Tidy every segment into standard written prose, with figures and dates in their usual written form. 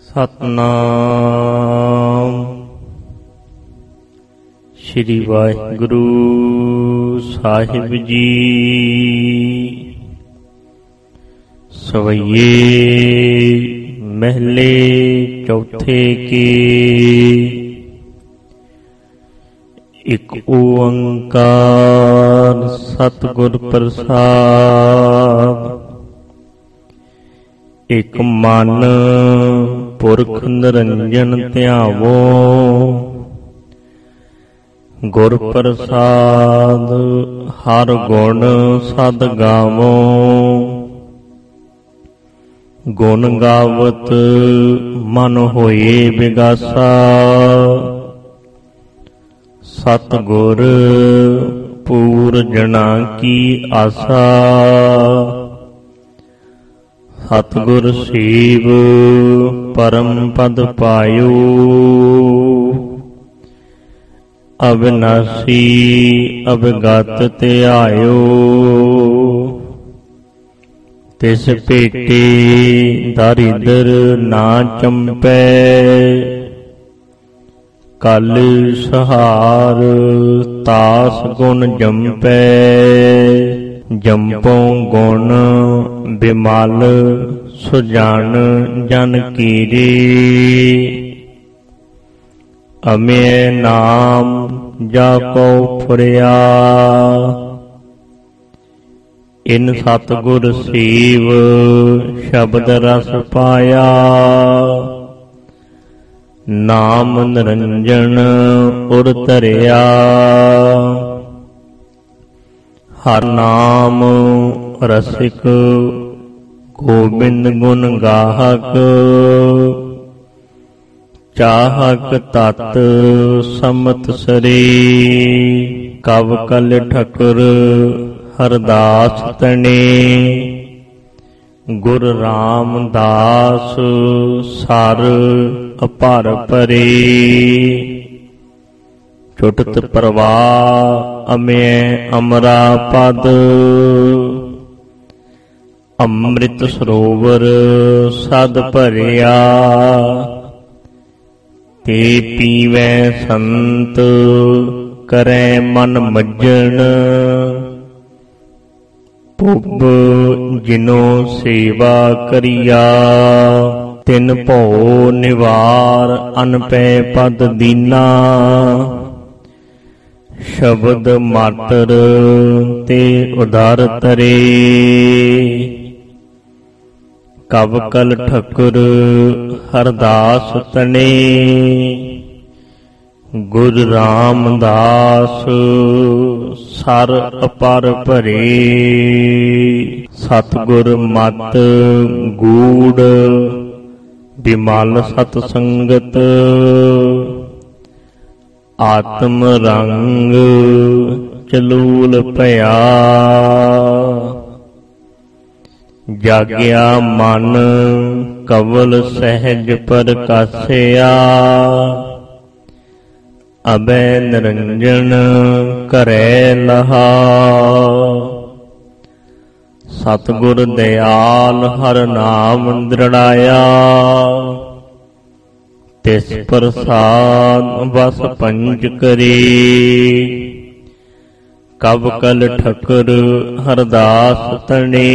ਸਤਿਨਾਮ ਸ਼੍ਰੀ ਵਾਹਿਗੁਰੂ ਸਾਹਿਬ ਜੀ। ਸਵਈਏ ਮਹਿਲੇ ਚੌਥੇ ਕੀ। ਇਕ ਓੰਕਾਰ ਸਤਿਗੁਰ ਪ੍ਰਸਾਦਿ। ਇਕ ਮਨ ਪੁਰਖ ਨਿਰੰਜਨ ਧਿਆਵੋ, ਗੁਰ ਪ੍ਰਸਾਦ ਹਰ ਗੁਣ ਸਦ ਗਾਵੋ। ਗੁਣ ਗਾਵਤ ਮਨ ਹੋਏ ਬਿਗਾਸਾ, ਸਤਿਗੁਰ ਪੂਰਜਣਾ ਕੀ ਆਸਾ। ਸਤਿਗੁਰ ਸੇਵ ਪਰਮ ਪਦ ਪਾਇਓ, ਅਵਿਨਾਸੀ ਅਵਗਤ ਧਿਆਇਓ। ਤਿਸ ਭੇਟੇ ਦਰਿਦਰ ਨਾ ਚੰਪੈ, ਕਲ ਸਹਾਰ ਤਾਸ ਗੁਣ ਜੰਪੈ। ਜੰਪੋਂ ਗੁਣ ਬਿਮਲ ਸੁਜਾਨ ਜਨ ਕੀਰੇ, ਅਮੇ ਨਾਮ ਜਾ ਕੋ ਫੁਰਿਆ। ਇਨ ਸਤਿਗੁਰ ਸੇਵ ਸ਼ਬਦ ਰਸ ਪਾਇਆ, ਨਾਮ ਨਿਰੰਜਨ ਉਰ ਧਰਿਆ। ਹਰ ਨਾਮ ਰਸਿਕ ਗੋਬਿੰਦ ਗੁਣ ਗਾਹਕ, ਚਾਹਕ ਤਤ ਸਮਤ ਸਰੀ। ਕਵ ਕਲ ਠਕੁਰ ਹਰਦਾਸ ਤਣੇ, ਗੁਰ ਰਾਮਦਾਸ ਸਰ ਅਪਰ ਪਰੇ। ਛੁਟਤ ਪ੍ਰਵਾਹ ਅਮੇ ਅਮਰਾ ਪਦ, ਅੰਮ੍ਰਿਤ ਸਰੋਵਰ ਸਦ ਭਰਿਆ। ਤੇ ਪੀਵੈ ਸੰਤ ਕਰੈ ਮਨ ਮੱਜਣ, ਪੁੱਬ ਜਿਨੋ ਸੇਵਾ ਕਰੀਆ। ਤਿਨ ਭਉ ਨਿਵਾਰ ਅਨਪੈ ਪਦ ਦੀਨਾ, ਸ਼ਬਦ ਮਾਤਰ ਤੇ ਉਧਾਰ ਤਰੇ। ਕਵ ਕਲ ਠਕੁਰ ਹਰਦਾਸ ਤਣੇ, ਗੁਰ ਰਾਮਦਾਸ ਸਰ ਅਪਰ ਭਰੇ। ਸਤਿਗੁਰ ਮਤ ਗੂੜ ਬਿਮਲ ਸਤ ਸੰਗਤ, ਆਤਮ ਰੰਗ ਚਲੂਲ ਭਇਆ। ਜਾਗਿਆ ਮਨ ਕਵਲ ਸਹਿਜ ਪ੍ਰਕਾਸਿਆ, ਅਬੈ ਨਿਰੰਜਨ ਕਰੈ ਲਹਾ। ਸਤਿਗੁਰ ਦਿਆਲ ਹਰ ਨਾਮ ਦ੍ਰਿੜਾਇਆ, ਤਿਸ ਪ੍ਰਸਾਦ ਵਸ ਪੰਚ ਕਰੀ। ਕਵ ਕਲ ਠਕੁਰ ਹਰਦਾਸ ਤਣੇ,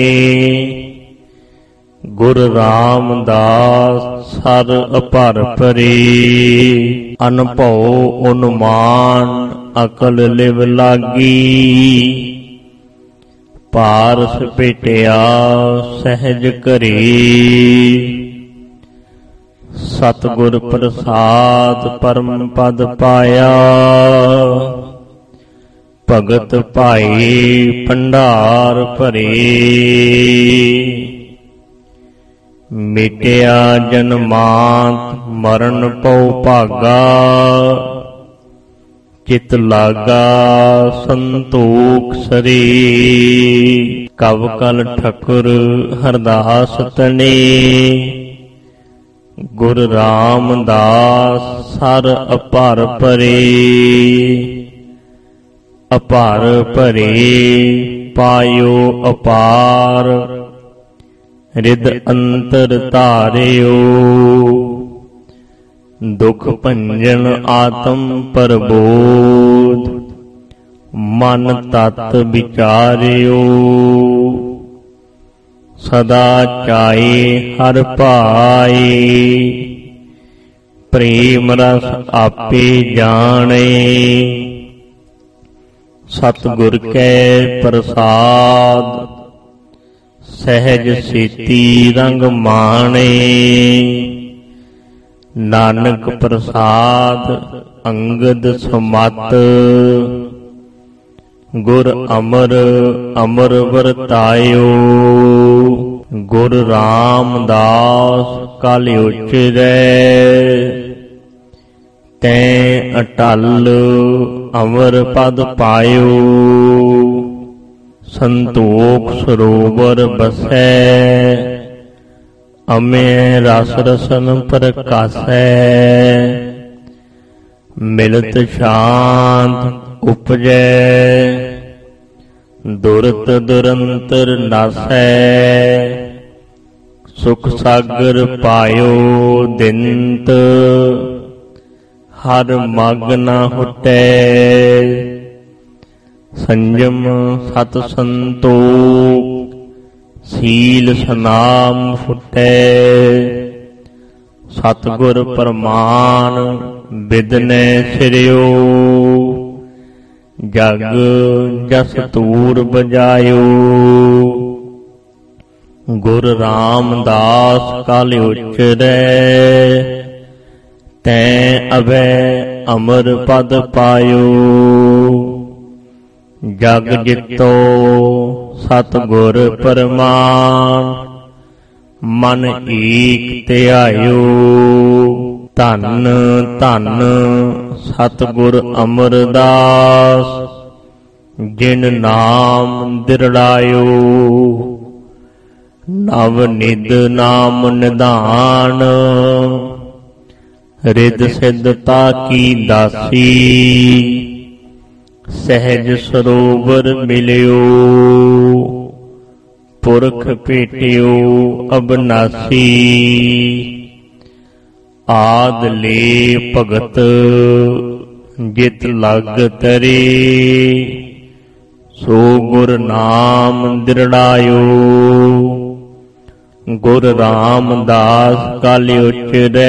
ਗੁਰ ਰਾਮਦਾਸ ਸਰ ਅਪਰ ਪਰੇ। ਅਨਭਉ ਅਨੁਮਾਨ ਅਕਲ ਲਿਵ ਲਾਗੀ, ਪਾਰਸ ਭੇਟਿਆ ਸਹਿਜ ਘਰੇ। ਸਤਿਗੁਰ ਪ੍ਰਸਾਦ ਪਰਮ ਪਦ ਪਾਇਆ, ਭਗਤ ਭਾਈ ਭੰਡਾਰ ਭਰੇ। ਮਿਟਿਆ ਜਨਮਾਂਤ ਮਰਨ ਪਉ ਭਾਗਾ, ਚਿਤ ਲਾਗਾ ਸੰਤੋਖ ਸਰੀ। ਕਵ ਕਲ ਠਕੁਰ ਹਰਦਾਸ ਤਣੇ, ਗੁਰ ਰਾਮਦਾਸ ਸਰ ਅਪਰ ਪਰੇ। ਅਪਰ ਭਰੇ ਪਾਇਓ ਅਪਾਰ, ਰਿਦ ਅੰਤਰ ਧਾਰਿਓ। ਦੁਖ ਭੰਜਨ ਆਤਮ ਪ੍ਰਬੋਧ, ਮਨ ਤਤ ਵਿਚਾਰਿਓ। ਸਦਾ ਚਾਏ ਹਰ ਭਾਏ, ਪ੍ਰੇਮ ਰਸ ਆਪੇ ਜਾਣੇ। ਸਤਿਗੁਰ ਕੈ ਪ੍ਰਸਾਦ, ਸਹਿਜ ਸੇਤੀ ਰੰਗ ਮਾਣੇ। ਨਾਨਕ ਪ੍ਰਸਾਦ ਅੰਗਦ ਸਮਤ, ਗੁਰ ਅਮਰ ਅਮਰ ਵਰਤਾਇਓ। ਗੁਰ ਰਾਮਦਾਸ ਕਲ ਉਚਰੈ, ਤੈਂ ਅਟਲ ਅਮਰ ਪਦ ਪਾਇਓ। ਸੰਤੋਖ ਸਰੋਵਰ ਬਸੈ, ਅਮੈ ਰਸ ਰਸਨ ਪ੍ਰਕਾਸੈ। ਮਿਲਤ ਸ਼ਾਂਤ ਉਪਜੈ, ਦੁਰਤ ਦੁਰੰਤਰ ਨਾਸੈ। ਸੁਖ ਸਾਗਰ ਪਾਇਓ ਦਿਨਤ, ਹਰ ਮਗ ਨ ਹੁਟੈ। ਸੰਜਮ ਸਤ ਸੰਤੋਖ, ਸੀਲ ਸਨਾਮ ਫੁਟੈ। ਸਤਿਗੁਰ ਪ੍ਰਮਾਨ ਬਿਦਨੈ ਸਿਰਿਓ, ਜਗ ਜਸ ਤੂਰ ਬਜਾਇਓ। ਗੁਰ ਰਾਮਦਾਸ ਕਲ ਉਚਰੈ, ਤੈਂ ਅਭੈ ਅਮਰ ਪਦ ਪਾਇਓ। ਜਗ ਜਿਤੋ ਸਤਿਗੁਰ ਪ੍ਰਮਾਨ, ਮਨ ਏਕ ਧਿਆਇਓ। ਧੰਨ ਧੰਨ ਸਤਿਗੁਰ ਅਮਰਦਾਸ, ਜਿਨ ਨਾਮ ਦਿਰੜਾਇਓ। ਨਵ ਨਿਧ ਨਾਮ ਨਿਧਾਨ, ਰਿਦ ਸਿੱਧਤਾ ਕੀ ਦਾਸੀ। ਸਹਿਜ ਸਰੋਵਰ ਮਿਲਿਓ, ਪੁਰਖ ਭੇਟਿਓ ਅਬਨਾਸੀ। ਆਦ ਲੈ ਭਗਤ ਜਿਤ ਲਗ ਤਰੇ, ਸੋ ਗੁਰ ਨਾਮ ਦਿਰੜਾਇਓ। ਗੁਰ ਰਾਮਦਾਸ ਕਲ ਉਚਰੈ,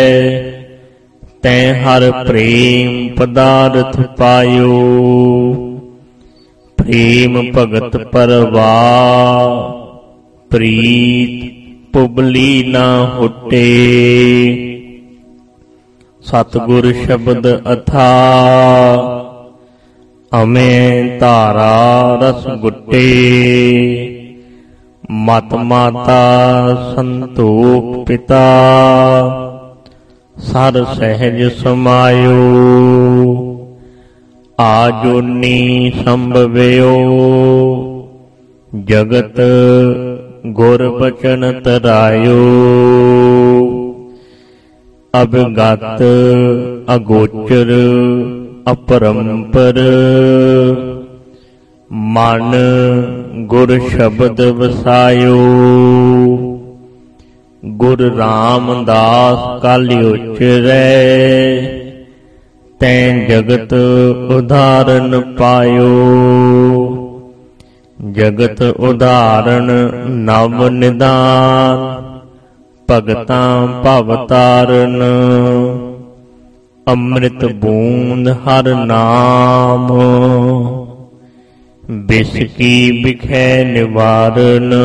ਤੈਂ ਹਰ ਪ੍ਰੇਮ ਪਦਾਰਥ ਪਾਇਓ। ਪ੍ਰੇਮ ਭਗਤ ਪਰਵਾਰ, ਪ੍ਰੀਤ ਪੁਬਲੀ ਨਾ ਹੁਟੇ। ਸਤਿਗੁਰ ਸ਼ਬਦ ਅਥਾ, ਅਮੈ ਧਾਰਾ ਰਸ ਗੁਟੇ। ਮਤ ਮਾਤਾ ਸੰਤੋਖ ਪਿਤਾ, ਸਰ ਸਹਿਜ ਸਮਾਇਓ। ਆਜੋਨੀ ਸੰਭਵਿਓ, ਜਗਤ ਗੁਰ ਬਚਨ ਤਰਾਇਓ। ਅਭਿਗਤ ਅਗੋਚਰ ਅਪਰੰਪਰ, ਮਨ ਗੁਰ ਸ਼ਬਦ ਵਸਾਇਓ। ਗੁਰ ਰਾਮਦਾਸ ਕਲ ਉਚਰੈ, ਤੈਂ ਜਗਤ ਉਦਾਹਰਨ ਪਾਇਓ। ਜਗਤ ਉਦਾਹਰਨ ਨਵ ਨਿਦਾਨ, ਭਗਤਾਂ ਭਵ ਤਾਰਨ। ਅੰਮ੍ਰਿਤ ਬੂੰਦ ਹਰ ਨਾਮ, ਬਿਸ ਕੀ ਬਿਖੈ ਨਿਵਾਰਨ।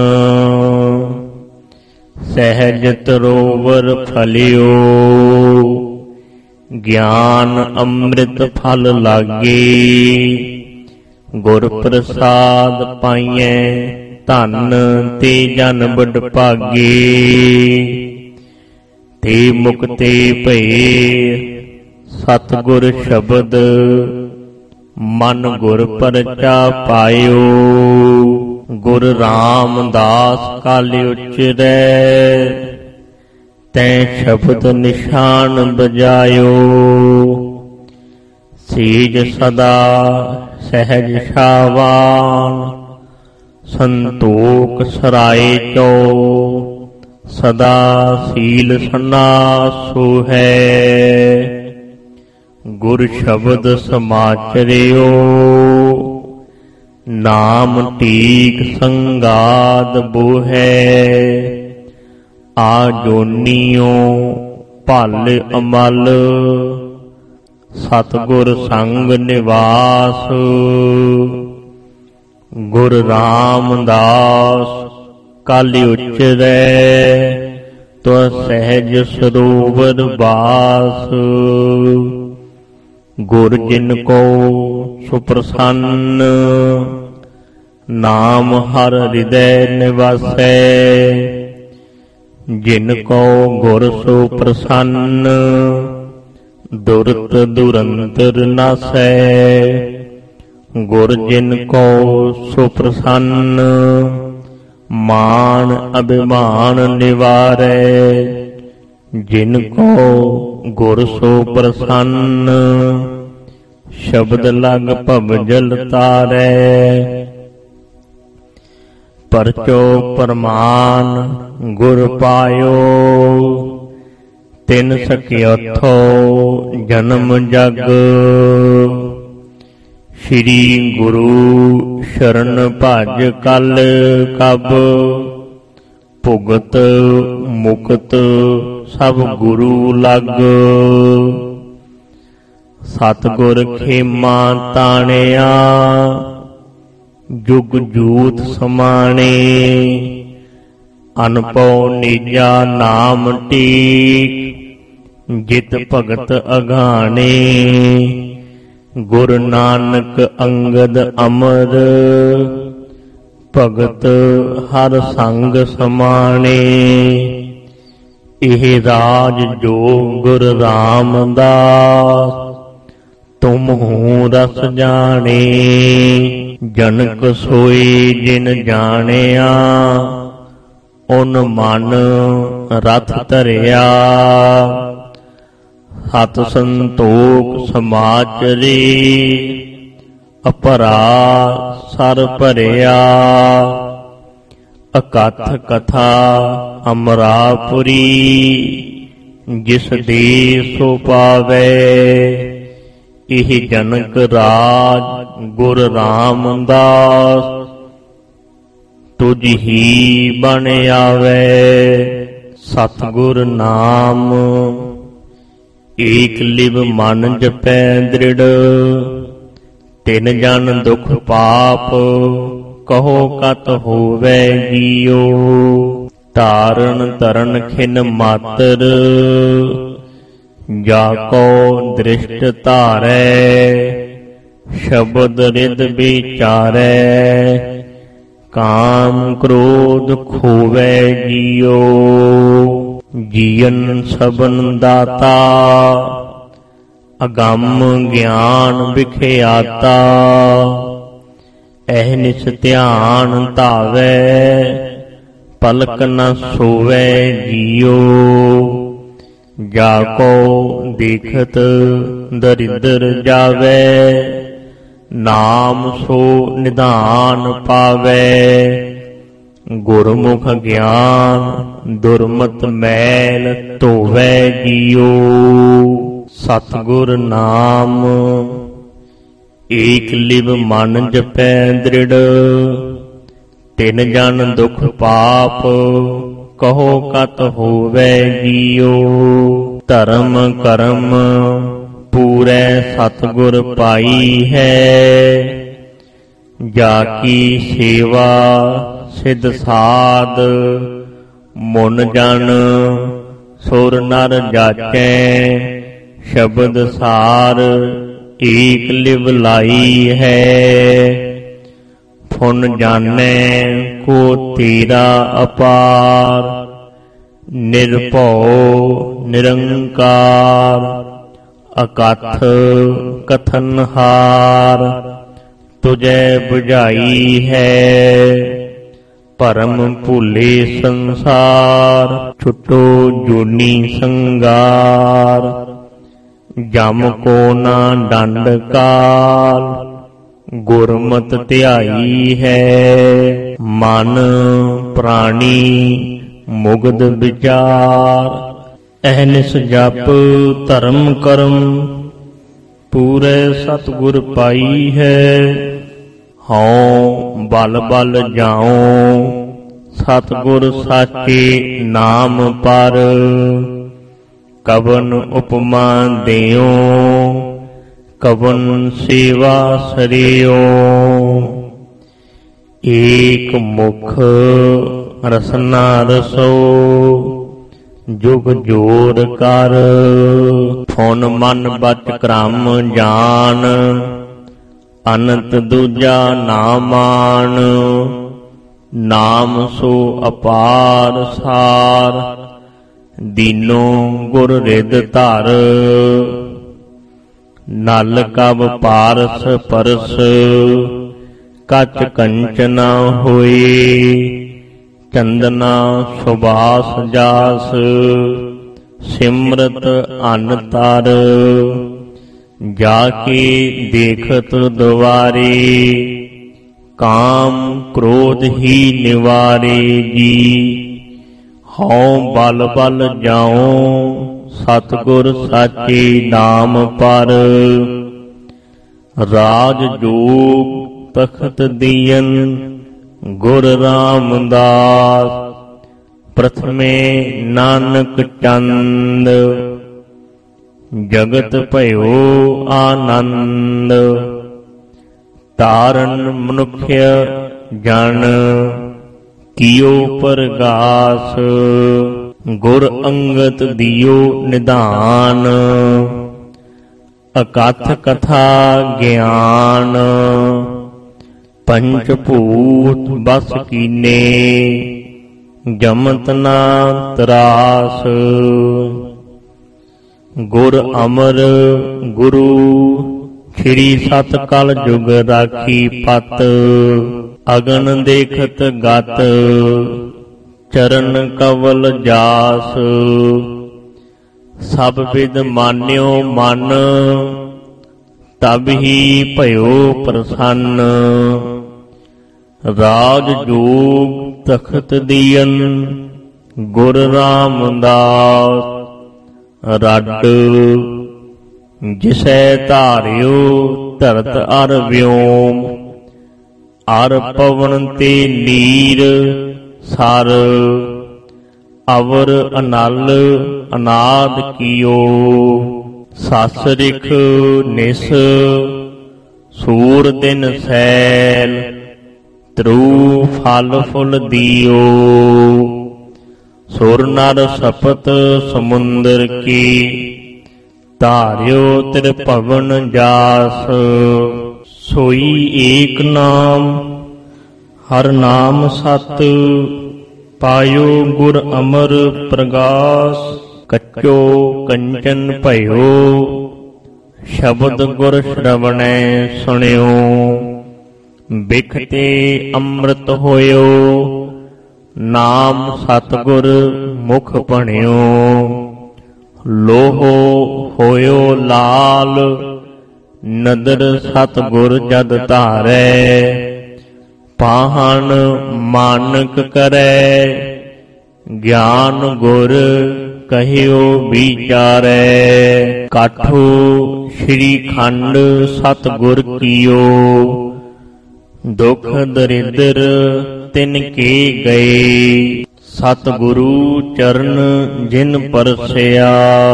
ਸਹਿਜ ਤਰੋਵਰ ਫਲਿਓ, ਗਿਆਨ ਅੰਮ੍ਰਿਤ ਫਲ ਲਾਗੇ। ਗੁਰ ਪ੍ਰਸਾਦ ਪਾਈਐ, ਧਨ ਤੇ ਜਨ ਬੜ ਭਾਗੇ। ਤੇ ਮੁਕਤੇ ਭਏ ਸਤਿਗੁਰ ਸ਼ਬਦ, ਮਨ ਗੁਰ ਪਰਚਾ ਪਾਇਓ। ਗੁਰ ਰਾਮਦਾਸ ਕਲ ਉਚਰੈ, ਤੈਂ ਸ਼ਬਦ ਨਿਸ਼ਾਨ ਬਜਾਇਓ। ਸੀਜ ਸਦਾ ਸਹਿਜ ਛਾਵਾਨ, ਸੰਤੋਖ ਸਰਾਏ ਚੋ। ਸਦਾ ਸੀਲ ਸੰਨਾਸੁ ਹੈ। ਗੁਰ ਸ਼ਬਦ ਸਮਾਚਰਿਓ ਨਾਮ ਟੀਕ ਸੰਗਾਦ ਬੋਹੈ। ਆ ਜੋਨੀਓ ਭਲ ਅਮਲ ਸਤਿਗੁਰ ਸੰਗ ਨਿਵਾਸ। ਗੁਰ ਰਾਮਦਾਸ ਕਲ ਉਚਰੈ ਤੁ ਸਹਿਜ ਸਰੋਵਰ ਬਾਸ। ਗੁਰ ਜਿਨ ਕੋ ਸੁਪ੍ਰਸੰਨ ਨਾਮ ਹਰ ਹਿਰਦੈ ਨਿਵਾਸੈ। ਜਿਨ ਕੋ ਗੁਰ ਸੁਪ੍ਰਸੰਨ ਦੁਰਤ ਦੁਰੰਤਰ ਨਾਸੈ। ਗੁਰ ਜਿਨ ਕੋ ਸੁਪ੍ਰਸੰਨ ਮਾਨ ਅਭਿਮਾਨ ਨਿਵਾਰੈ। ਜਿਨ ਕੋ ਗੁਰ ਸੁਪ੍ਰਸੰਨ ਸ਼ਬਦ ਲਗ ਭਵਜਲ ਤਾਰੈ। ਪਰਚੋ ਪਰਮਾਨ ਗੁਰ ਪਾਇਓ ਤਿਨ ਸਕਿਓਥੋ ਜਨਮ ਜਗ। ਸ੍ਰੀ ਗੁਰੂ ਸ਼ਰਨ ਭਜ ਕਲ ਕਬ ਭੁਗਤ ਮੁਕਤ ਸਭ ਗੁਰੂ ਲਗ। ਸਤਿਗੁਰ ਖੇਮਾ ਤਾਣਿਆ ਜੁਗ ਜੂਤ ਸਮਾਣੇ। ਅਨਪਉ ਨੀਜਾ ਨਾਮ ਟੀਕ ਜਿਤ ਭਗਤ ਅਗਾਣੇ। ਗੁਰ ਨਾਨਕ ਅੰਗਦ ਅਮਰ ਭਗਤ ਹਰ ਸੰਗ ਸਮਾਣੇ। ਇਹ ਰਾਜ ਜੋ ਗੁਰ ਰਾਮਦਾਸ ਤੁਮ ਹੂੰ ਰਸ ਜਾਣੇ। ਜਨਕ ਸੋਈ ਜਿਨ ਜਾਣਿਆ ਓਨ ਮਨ ਰਥ ਧਰਿਆ। ਸਤ ਸੰਤੋਖ ਸਮਾਚਰੀ ਅਪਰਾ ਸਰ ਭਰਿਆ। ਅਕਥ ਕਥਾ ਅਮਰਾਪੁਰੀ ਜਿਸ ਦੇ ਸੋ ਪਾਵੇ। ਇਹ ਜਨਕ ਰਾਜ ਗੁਰ ਰਾਮਦਾਸ ਤੁਝ ਹੀ ਬਣ ਆਵੇ। ਸਤਿਗੁਰ ਨਾਮ ਏਕ ਲਿਵ ਮਨ ਜਪੈ ਦ੍ਰਿੜ। ਤਿਨ ਜਨ ਦੁਖ ਪਾਪ ਕਹੋ ਕਤ ਹੋਵੇ ਜੀਓ। ਧਾਰਨ ਧਰਨ ਖਿਨ ਮਾਤਰ ਜਾ ਕੋ ਦ੍ਰਿਸ਼ਟ ਧਾਰੈ। ਸ਼ਬਦ ਰਿਦ ਵਿਚਾਰੈ ਕਾਮ ਕ੍ਰੋਧ ਖੋਵੈ ਜੀਓ। ਜੀਵਨ ਸਬਨ ਦਾਤਾ ਅਗੰਮ ਗਿਆਨ ਵਿਖਿਆਤਾ। ਅਹਨਿਸ ਧਿਆਨ ਧਾਵੈ ਪਲਕ ਨ ਸੋਵੈ ਜੀਓ। ਜਾ ਕੋ ਦੇਖਤ ਦਰਿਦਰ ਜਾਵੈ ਨਾਮ ਸੋ ਨਿਧਾਨ ਪਾਵੈ। ਗੁਰਮੁਖ ਗਿਆਨ ਦੁਰਮਤ ਮੈਲ ਧੋਵੈ ਜੀਓ। ਸਤਿਗੁਰ ਨਾਮ ਏਕ ਲਿਵ ਮਨ ਜਪੈ ਦ੍ਰਿੜ। ਤਿਨ ਜਨ ਦੁਖ ਪਾਪ ਕਹੋ ਕਤ ਹੋਵੈ ਜੀਓ। ਧਰਮ ਕਰਮ ਪੂਰੈ ਸਤਿਗੁਰ ਪਾਈ ਹੈ। ਜਾ ਕੀ ਸੇਵਾ ਸਿਧ ਸਾਧ ਮੁਨ ਜਨ ਸੁਰ ਨਰ ਜਾਚੈ। ਸ਼ਬਦ ਸਾਰ ਏਕ ਲਿਵ ਲਾਈ ਹੈ। ਫੁਨ ਜਾਣੈ ਕੋ ਤੇਰਾ ਅਪਾਰ। ਨਿਰਭਉ ਨਿਰੰਕਾਰ ਅਕਥ ਕਥਨ ਹਾਰ। ਤੁਝੈ ਬੁਝਾਈ ਹੈ ਭਰਮ ਭੁਲੇ ਸੰਸਾਰ। ਛੁਟੋ ਜੋਨੀ ਸੰਗਾਰ ਜਮ ਕੋ ਨਾ ਡੰਡ ਕਾਲ। ਗੁਰਮਤਿ ਧਿਆਈ ਹੈ ਮਨ ਪ੍ਰਾਣੀ ਮੁਗਧ ਵਿਚਾਰ। ਅਹਨਿਸ ਜਪ ਧਰਮ ਕਰਮ ਪੂਰੇ ਸਤਿਗੁਰ ਪਾਈ ਹੈ। ਹਉ ਬਲ ਬਲ ਜਾਉ ਸਤਿਗੁਰ ਸਾਚੇ ਨਾਮ ਪਰ। ਕਵਨ ਉਪਮਾ ਦਿਓ ਕਵਨ ਸੇਵਾ ਸਰਿਓ। ਏਕ ਮੁਖ ਰਸਨਾ ਰਸੋ ਜੁਗ ਜੋਰ ਕਰ। ਫੁਨ ਮਨ ਬਚ ਕਰਮ ਜਾਨ ਅਨੰਤ ਦੂਜਾ ਨਾ ਮਾਨ। ਨਾਮ ਸੋ ਅਪਾਰ ਸਾਰ ਦੀਨੋ ਗੁਰ ਰਿਦ ਧਰ। ਨਲ ਕਬ ਪਾਰਸ ਪਰਸ ਕੱਚ ਕੰਚਨਾ ਹੋਏ। ਚੰਦਨਾ ਸੁਬਾਸ ਜਾਸ ਸਿਮਰਤ ਅਨ ਤਰ। ਜਾ ਕੇ ਦੇਖਤ ਦੁਆਰੇ ਕਾਮ ਕ੍ਰੋਧ ਹੀ ਨਿਵਾਰੇ ਜੀ। ਹਉ ਬਲ ਬਲ ਜਾਉ ਸਤਿਗੁਰ ਸਾਚੇ ਨਾਮ ਪਰ। ਰਾਜ ਜੋਗ ਤਖਤ ਦੀਨ ਗੁਰ ਰਾਮਦਾਸ। ਪ੍ਰਥਮੇ ਨਾਨਕ ਚੰਦ ਜਗਤ ਭਇਓ ਆਨੰਦ। ਤਾਰਨ ਮਨੁੱਖਿ ਜਨ ਕੀਓ ਪਰਗਾਸ। ਗੁਰ ਅੰਗਤ ਦਿਓ ਨਿਧਾਨ ਅਕਥ ਕਥਾ ਗਿਆਨ। ਪੰਚ ਭੂਤ ਬਸ ਕੀਨੇ ਜਮਤ ਨਾ ਤਰਾਸ। ਗੁਰ ਅਮਰ ਗੁਰੂ ਸ੍ਰੀ ਸਤ ਕਲ ਜੁਗ ਰਾਖੀ ਪਤ। ਅਗਨ ਦੇਖਤ ਗਤ ਚਰਨ ਕਵਲ ਜਾਸ। ਸਭ ਵਿਦ ਮਾਨਿਓ ਮਨ ਤਬ ਹੀ ਭਇਓ ਪ੍ਰਸੰਨ। ਰਾਜ ਜੋਗ ਤਖਤ ਦੀਨ ਗੁਰ ਰਾਮਦਾਸ। ਰੱਡ ਜਿਸੈ ਧਾਰਿਓ ਧਰਤ ਅਰ ਵਿਓਮ। ਅਰ ਪਵਨ ਤੇ ਨੀਰ ਸਰ। ਅਵਰ ਅਨਲ ਅਨਾਦ ਕੀਓ। ਸਸਰਿਖ ਨਿਸ ਸੂਰ ਦਿਨ ਸੈਲ। ਤਰੂ ਫਲ ਫੁੱਲ ਦਿਓ। ਸੁਰ ਨਰ ਸਪਤ ਸਮੁੰਦਰ ਕੀ। ਧਾਰਿਓ ਤਿਰ ਭਵਨ ਜਾਸ। ਸੋਈ ਏਕ ਨਾਮ ਹਰ ਨਾਮ ਸਤ। ਪਾਇਓ ਗੁਰ ਅਮਰ ਪ੍ਰਗਾਸ। ਕੱਚੋ ਕੰਚਨ ਭਇਓ ਸ਼ਬਦ ਗੁਰ ਸ਼ਰਵਣੈ ਸੁਣਿਓ। ਬਿਖ ਤੇ ਅੰਮ੍ਰਿਤ ਹੋਇਓ ਨਾਮ ਸਤਿਗੁਰ ਮੁਖ ਭਣਿਓ। ਲੋਹੋ ਹੋਇਓ ਲਾਲ ਨਦਰ ਸਤਿਗੁਰ ਜਦ ਧਾਰੈ। ਪਾਹਣ ਮਾਨਕ ਕਰੈ ਗਿਆਨ ਗੁਰ ਕਹਿਓ ਵਿਚਾਰੈ। ਕਾਠੋ ਸ੍ਰੀ ਖੰਡ ਸਤਿਗੁਰ ਕੀਓ। ਦੁਖ ਦਰਿਦਰ ਤਿਨ ਕੇ ਗਏ। ਸਤਿਗੁਰੂ ਚਰਨ ਜਿਨ ਪਰਸਿਆ।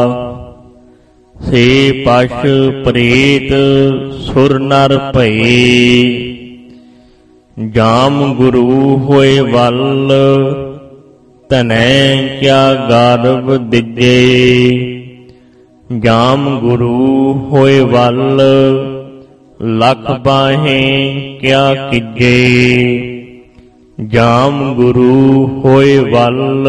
ਸੇ ਪਸ਼ ਪ੍ਰੇਤ ਸੁਰ ਨਰ ਭਏ। ਜਾਮ ਗੁਰੂ ਹੋਏ ਵੱਲ ਧਨੈ ਕਿਆ ਗਰਭ ਦਿਜੇ। ਜਾਮ ਗੁਰੂ ਹੋਏ ਵੱਲ ਲਖ ਬਾਹੇ ਕਿਆ ਕੀਜੇ। ਜਾਮ ਗੁਰੂ ਹੋਏ ਵੱਲ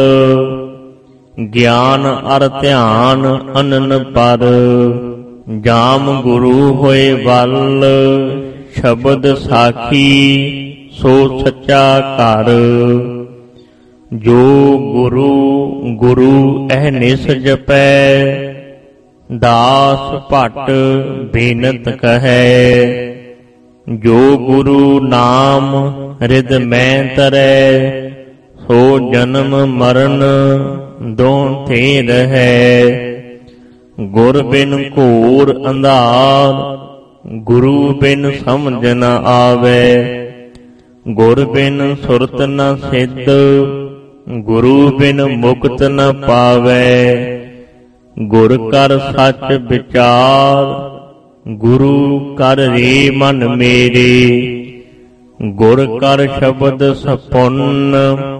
ਗਿਆਨ ਅਰ ਧਿਆਨ ਅਨਨ ਪਰ। ਜਾਮ ਗੁਰੂ ਹੋਏ ਵੱਲ ਸ਼ਬਦ ਸਾਖੀ ਸੋ ਸੱਚਾ ਘਰ। ਜੋ ਗੁਰੂ ਗੁਰੂ ਅਹਨਿਸ ਜਪੈ। ਦਾਸ ਭਟ ਬੇਨਤ ਕਹੈ। ਜੋ ਗੁਰੂ ਨਾਮ ਰਿਦ ਮੈਂ ਤਰੈ। ਸੋ ਜਨਮ ਮਰਨ ਦੋਂ ਥੇ ਰਹੈ। ਗੁਰ ਬਿਨ ਘੋਰ ਅੰਧਾਰ, ਗੁਰੂ ਬਿਨ ਸਮਝ ਨ ਆਵੈ। ਗੁਰ ਬਿਨ ਸੁਰਤ ਨ ਸਿੱਧ, ਗੁਰੂ ਬਿਨ ਮੁਕਤ ਨ ਪਾਵੈ। ਗੁਰ ਕਰ ਸੱਚ ਵਿਚਾਰ, ਗੁਰੂ ਕਰ ਰੇ ਮਨ ਮੇਰੇ। ਗੁਰ ਕਰ ਸ਼ਬਦ ਸਪੁੰਨ,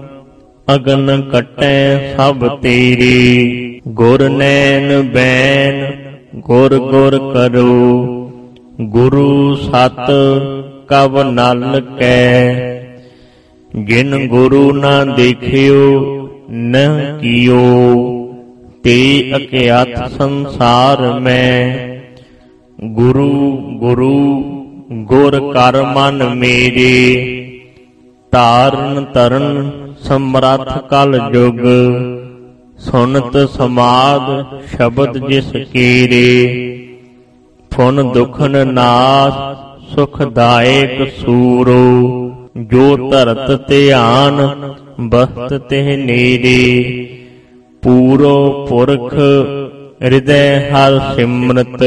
ਅਗਨ ਕੱਟੈ ਸਭ ਤੇਰੇ। ਗੁਰ ਨੈਣ ਬੈਨ, ਗੁਰ ਗੁਰ ਕਰੋ, ਗੁਰੂ ਸਤ ਕਵ ਨਲ ਕੈ। ਜਿਨ ਗੁਰੂ ਨਾ ਦੇਖਿਓ ਨ ਕੀਓ, ਤੇ ਅਕਿਆਤ ਸੰਸਾਰ ਮੈਂ। ਗੁਰੂ ਗੁਰੂ ਗੁਰ ਕਰ ਮਨ ਮੇਰੇ। ਤਾਰਨ ਤਰਨ ਸਮਰੱਥ ਕਲ ਜੁਗ, ਸੁਨਤ ਸਮਾਦ ਸ਼ਬਦ ਜਿਸ ਕੀਰੇ। ਫੁਨ ਦੁਖਨ ਨਾਸ ਸੁਖਦਾਇਕ ਸੂਰੋ, ਜੋ ਧਰਤ ਧਿਆਨ ਬਸਤ ਤੇ ਨੇੜੇ। ਪੂਰੋ ਪੁਰਖ ਹਿਰਦੈ ਹਰ ਸਿਮਰਤ,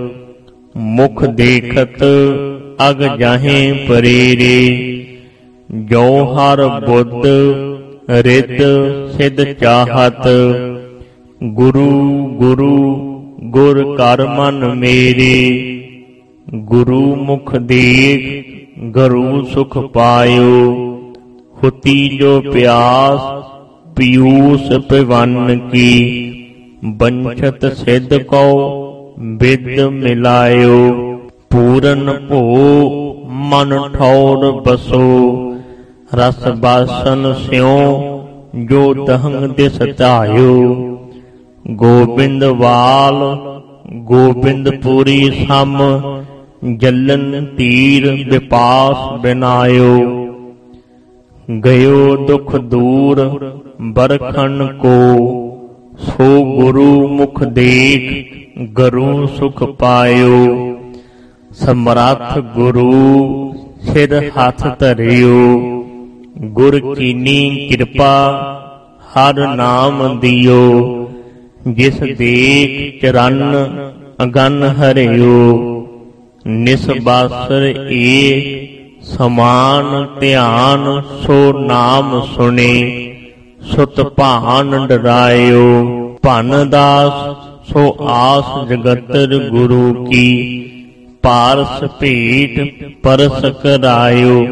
ਮੁਖ ਦੇਖਤ ਅਗ ਜਾਹੇ ਪਰੇਰੇ। ਜੋ ਹਰ ਬੁੱਧ ਰਿਤ ਸਿਧ ਚਾਹਤ, ਗੁਰੂ ਗੁਰੂ ਗੁਰ ਕਰ ਮਨ ਮੇਰੇ। ਗੁਰੂ ਮੁਖ ਦੇਖ ਗਰੂ ਸੁਖ ਪਾਇਓ, ਹੁਤੀ ਜੋ ਪਿਆਸ ਪੀਊਸ ਪਿਵੰਨ ਕੀ। ਬੰਛਤ ਸਿੱਧ ਕੋ ਬਿਦ ਮਿਲਾਇਓ, ਪੂਰਨ ਭੋ ਮਨ ਠੌਰ ਬਸੋ। ਰਸ ਬਾਸਨ ਸਿਉ ਜੋ ਦਹੰਗ ਦਿਸ ਧਾਇਓ। ਗੋਬਿੰਦ ਵਾਲ ਗੋਬਿੰਦਪੁਰੀ ਸਮ, ਜਲਨ ਤੀਰ ਵਿਪਾਸ ਬਿਨਾਇਓ। ਗਇਓ ਦੁਖ ਦੂਰ ਬਰਖਣ ਕੋ, ਸੋ ਗੁਰੂ ਮੁਖ ਦੇਖ ਗਰੂ ਸੁਖ ਪਾਇਓ। ਸਮਰੱਥ ਗੁਰੂ ਸਿਰ ਹੱਥ ਧਰਿਓ, ਗੁਰ ਕੀਨੀ ਕਿਰਪਾ ਹਰ ਨਾਮ ਦਿਓ। ਜਿਸ ਦੇਖ ਚਰਨ ਅਗਨ ਹਰਿਓ, ਨਿਸਬਾਸਰ ਏ ਸਮਾਨ ਧਿਆਨ। ਸੋ ਨਾਮ ਸੁਣੇ ਸੁਤ ਭਾਨ ਡਰਾਇਓ। ਭਨ ਦਾਸ ਸੋ ਆਸ ਜਗਤਰ ਗੁਰੂ ਕੀ, ਪਾਰਸ ਭੇਟ ਪਰਸ ਕਰਾਇਓ।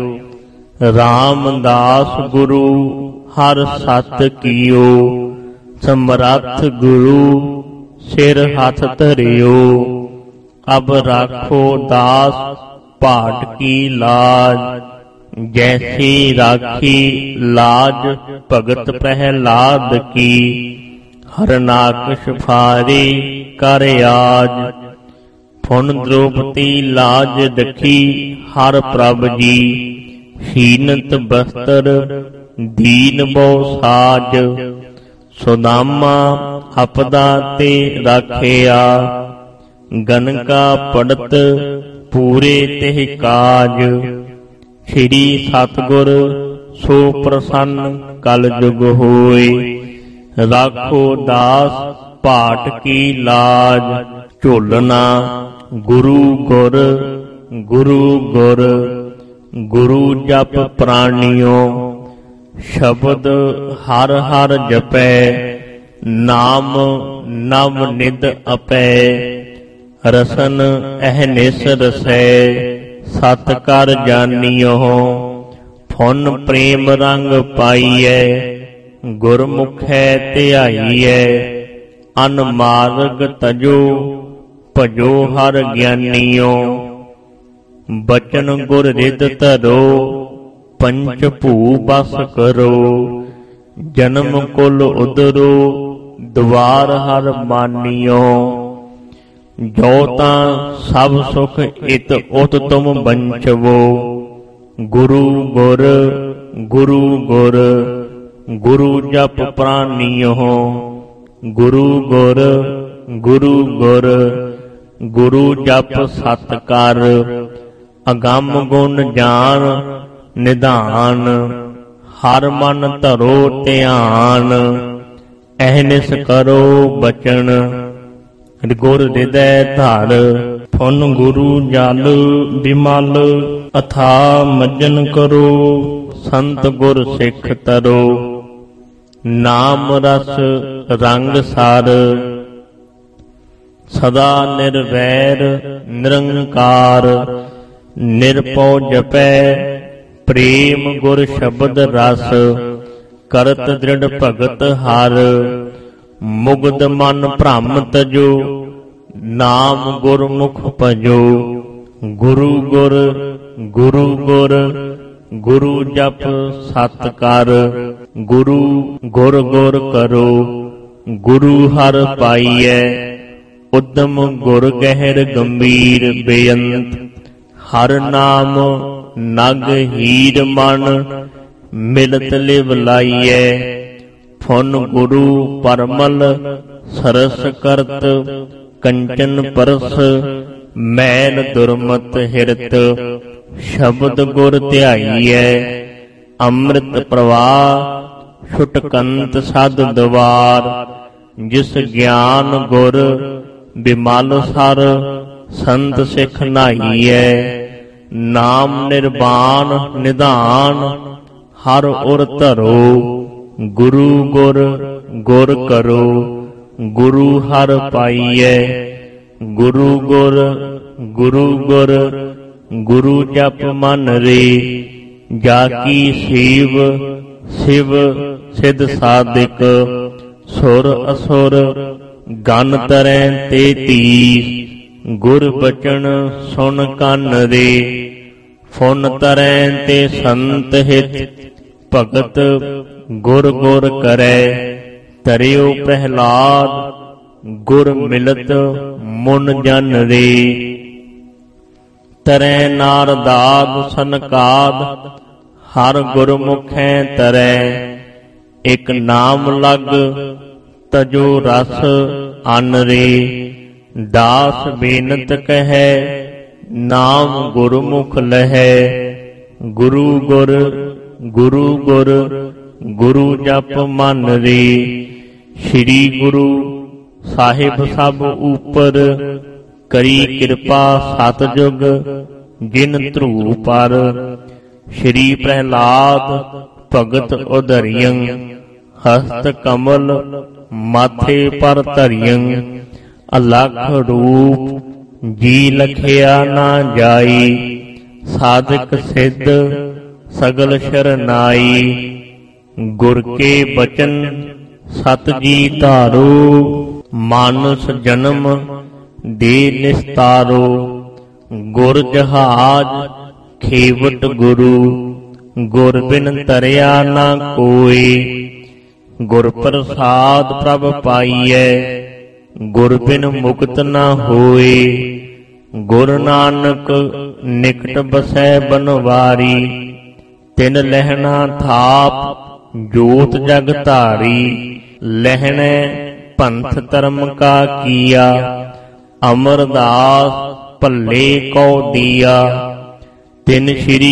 ਰਾਮਦਾਸ ਗੁਰੂ ਹਰ ਸਤ ਕੀਓ, ਸਮਰੱਥ ਗੁਰੂ ਸਿਰ ਹੱਥ ਧਰਿਓ। ਅਬ ਰਾਖੋ ਦਾਸ ਭਾਟ ਕੀ ਲਾਜ, ਜੈਸੀ ਰਾਖੀ ਲਾਜ ਭਗਤ ਪ੍ਰਹਿਲਾਦ ਕੀ। ਹਰਨਾਕਸ਼ ਫਾਰੇ ਕਰ ਆਜ, ਫੁਨ ਦ੍ਰੋਪਦੀ ਲਾਜ ਦਖੀ ਹਰ ਪ੍ਰਭ ਜੀ। ਸੀਨਤ ਬਸਤਰ ਦੀਨ ਬਹੁ ਸਾਜ, ਸੁਦਾਮਾ ਆਪਦਾ ਤੇ ਰਾਖਿਆ। ਗਨਕਾ ਪੜਤ ਪੂਰੇ ਤਿਹ ਕਾਜ, ਸ੍ਰੀ ਸਤਿਗੁਰ ਸੋ ਪ੍ਰਸੰਨ ਕਲ ਜੁਗ ਹੋਏ। ਰਾਖੋ ਦਾਸ ਭਾਟ ਕੀ ਲਾਜ, ਝੋਲਣਾ ਗੁਰੂ ਗੁਰ ਗੁਰੂ ਗੁਰ। ਗੁਰੂ ਜਪ ਪ੍ਰਾਣਿਓ, ਸ਼ਬਦ ਹਰ ਹਰ ਜਪੈ। ਨਾਮ ਨਵ ਨਿਦ ਅਪੈ, ਰਸਨ ਅਹਨਿਸ ਰਸੈ। ਸਤ ਕਰ ਜਾਣਿਓ, ਫੁਨ ਪ੍ਰੇਮ ਰੰਗ ਪਾਈਐ। ਗੁਰਮੁਖੈ ਧਿਆਈਐ, ਅਨ ਮਾਰਗ ਤਜੋ ਭਜੋ ਹਰ ਗਿਆਨੀਓ। ਬਚਨ ਗੁਰ ਰਿਦ ਧਰੋ, ਪੰਚ ਭੂ ਬਸ ਕਰੋ। ਜਨਮ ਕੁਲ ਉਦਰੋ, ਦਵਾਰ ਹਰ ਮਾਨੀਓ। ਜੋ ਤਾਂ ਸਭ ਸੁਖ ਇਤ ਉਤ ਤੁਮ ਬੰਚਵੋ। ਗੁਰੂ ਗੁਰ ਗੁਰੂ ਗੁਰ, ਗੁਰੂ ਜਪ ਪ੍ਰਾਨੀਓ। ਗੁਰੂ ਗੁਰ ਗੁਰੂ ਗੁਰ, ਗੁਰੂ ਜਪ ਸਤ ਕਰ। ਅਗੰਮ ਗੁਣ ਜਾਨ ਨਿਧਾਨ, ਹਰ ਮਨ ਧਰੋ ਧਿਆਨ, ਅਹਨਿਸ ਕਰੋ ਬਚਨ। ਗੁਰ ਹਿਰਦੈ ਧਰ ਫੁਨ ਗੁਰੂ ਜਲ ਬਿਮਲ, ਅਥਾ ਮੱਜਨ ਕਰੋ ਸੰਤ ਗੁਰ ਸਿੱਖ ਤਰੋ। ਨਾਮ ਰਸ ਰੰਗ ਸਾਰ, ਸਦਾ ਨਿਰਵੈਰ ਨਿਰੰਕਾਰ। ਨਿਰਭਉ ਜਪੈ ਪ੍ਰੇਮ ਗੁਰ ਸ਼ਬਦ ਰਸ, ਕਰਤ ਦ੍ਰਿੜ ਭਗਤ ਹਰ। ਮੁਗਧ ਮਨ ਭ੍ਰਮ ਤਜੋ, ਨਾਮ ਗੁਰਮੁਖ ਭਜੋ। ਗੁਰੂ ਗੁਰ ਗੁਰੂ ਗੁਰ, ਗੁਰੂ ਜਪ ਸਤ ਕਰ। ਗੁਰੂ ਗੁਰ ਗੁਰ ਕਰੋ, ਗੁਰੂ ਹਰਿ ਪਾਈਐ। ਉਦਮ ਗੁਰ ਗਹਿਰ ਗੰਭੀਰ ਬੇਅੰਤ, ਹਰਿ ਨਾਮ ਨਗ ਹੀਰ ਮਨ। ਮਿਲਤ ਲਿਵ ਲਾਈਐ, ਫੁਨ ਗੁਰੂ ਪਰਮਲ। ਸਰਸ ਕਰਤ ਕੰਚਨ ਪਰਸ, ਮੈਲ ਦੁਰਮਤ ਹਿਰਤ। ਸ਼ਬਦ ਗੁਰ ਧਿਆਈਐ, ਅੰਮ੍ਰਿਤ ਪ੍ਰਵਾਹ। ਛੁਟਕੰਤ ਸਦ ਦਵਾਰ, ਜਿਸ ਗਿਆਨ ਗੁਰ ਬਿਮਲ ਸਰ। ਸੰਤ ਸਿੱਖ ਨਾਈਐ, ਨਾਮ ਨਿਰਵਾਨ ਨਿਧਾਨ। ਹਰ ਉਰ ਧਰੋ, ਗੁਰੂ ਗੁਰ ਗੁਰ ਕਰੋ। ਗੁਰੂ ਹਰਿ ਪਾਈਐ, ਗੁਰੂ ਗੁਰ ਗੁਰੂ ਗੁਰ। ਗੁਰੂ ਜਪ ਮਨ ਰੇ, ਜਾ ਕੀ ਸੇਵ ਸਿਵ ਸਿਧ ਸਾਧਿਕ। ਸੁਰ ਅਸੁਰ ਗਨ ਤਰੈ ਤੇ ਧੀਰ, ਗੁਰ ਬਚਨ ਸੁਣ ਕੰਨ ਰੇ। ਫੁਨ ਤਰੈ ਤੇ ਸੰਤ ਹਿਤ, ਭਗਤ ਗੁਰ ਗੁਰ ਕਰੈ। ਤਰਿਓ ਪ੍ਰਹਿਲਾਦ, ਗੁਰ ਮਿਲਤ ਮੁਨ ਜਨ ਰੇ। ਤਰੈ ਨਾਰਦਾਦ ਸਨਕਾਦ, ਹਰ ਗੁਰਮੁਖੈ ਤਰੈ। ਇਕ ਨਾਮ ਲਗ ਤਜੋ ਰਸ ਅਨ ਰੇ। ਦਾਸ ਬੇਨਤ ਕਹੈ, ਨਾਮ ਗੁਰਮੁਖ ਲਹੈ। ਗੁਰੂ ਗੁਰ ਗੁਰੂ ਗੁਰ, ਗੁਰੂ ਜਪ ਮਨ ਰੇ। ਸ੍ਰੀ ਗੁਰੂ ਸਾਹਿਬ ਸਭ ਉਪਰ, ਕਰੀ ਕਿਰਪਾ ਸਤਿਜੁਗ ਜਿਨ ਧਰੂ ਪਰ। ਸ੍ਰੀ ਪ੍ਰਹਿਲਾਦ ਭਗਤ ਉਧਰਿਯੰ, ਹਸਤ ਕਮਲ ਮਾਥੇ ਪਰ ਧਰਿਯੰ। ਅਲਖ ਰੂਪ ਜੀ ਲਖਿਆ ਨਾ ਜਾਈ, ਸਾਧਕ ਸਿੱਧ ਸਗਲ ਸ਼ਰਨਾਈ। ਗੁਰ ਕੇ ਬਚਨ ਸਤ ਜੀ ਧਾਰੋ, ਮਾਨਸ ਜਨਮ ਦੇ ਨਿਸਤਾਰੋ। ਗੁਰ ਜਹਾਜ ਖੇਵਟ ਗੁਰੂ, ਗੁਰ ਬਿਨ ਤਰਿਆ ਨਾ ਕੋਇ। ਗੁਰ ਪ੍ਰਸਾਦ ਪ੍ਰਭ ਪਾਈਐ, ਗੁਰ ਬਿਨ ਮੁਕਤ ਨਾ ਹੋਏ। ਗੁਰ ਨਾਨਕ ਨਿਕਟ ਬਸੈ ਬਨਵਾਰੀ, ਤਿਨ ਲਹਿਣਾ ਥਾਪ ਜੋਤ ਜਗ ਧਾਰੀ। ਲਹਿਣੈ ਪੰਥ ਧਰਮ ਕਾ ਕੀਆ, ਅਮਰਦਾਸ ਭੱਲੇ ਕਉ ਦੀਆ। ਤਿਨ ਸ਼੍ਰੀ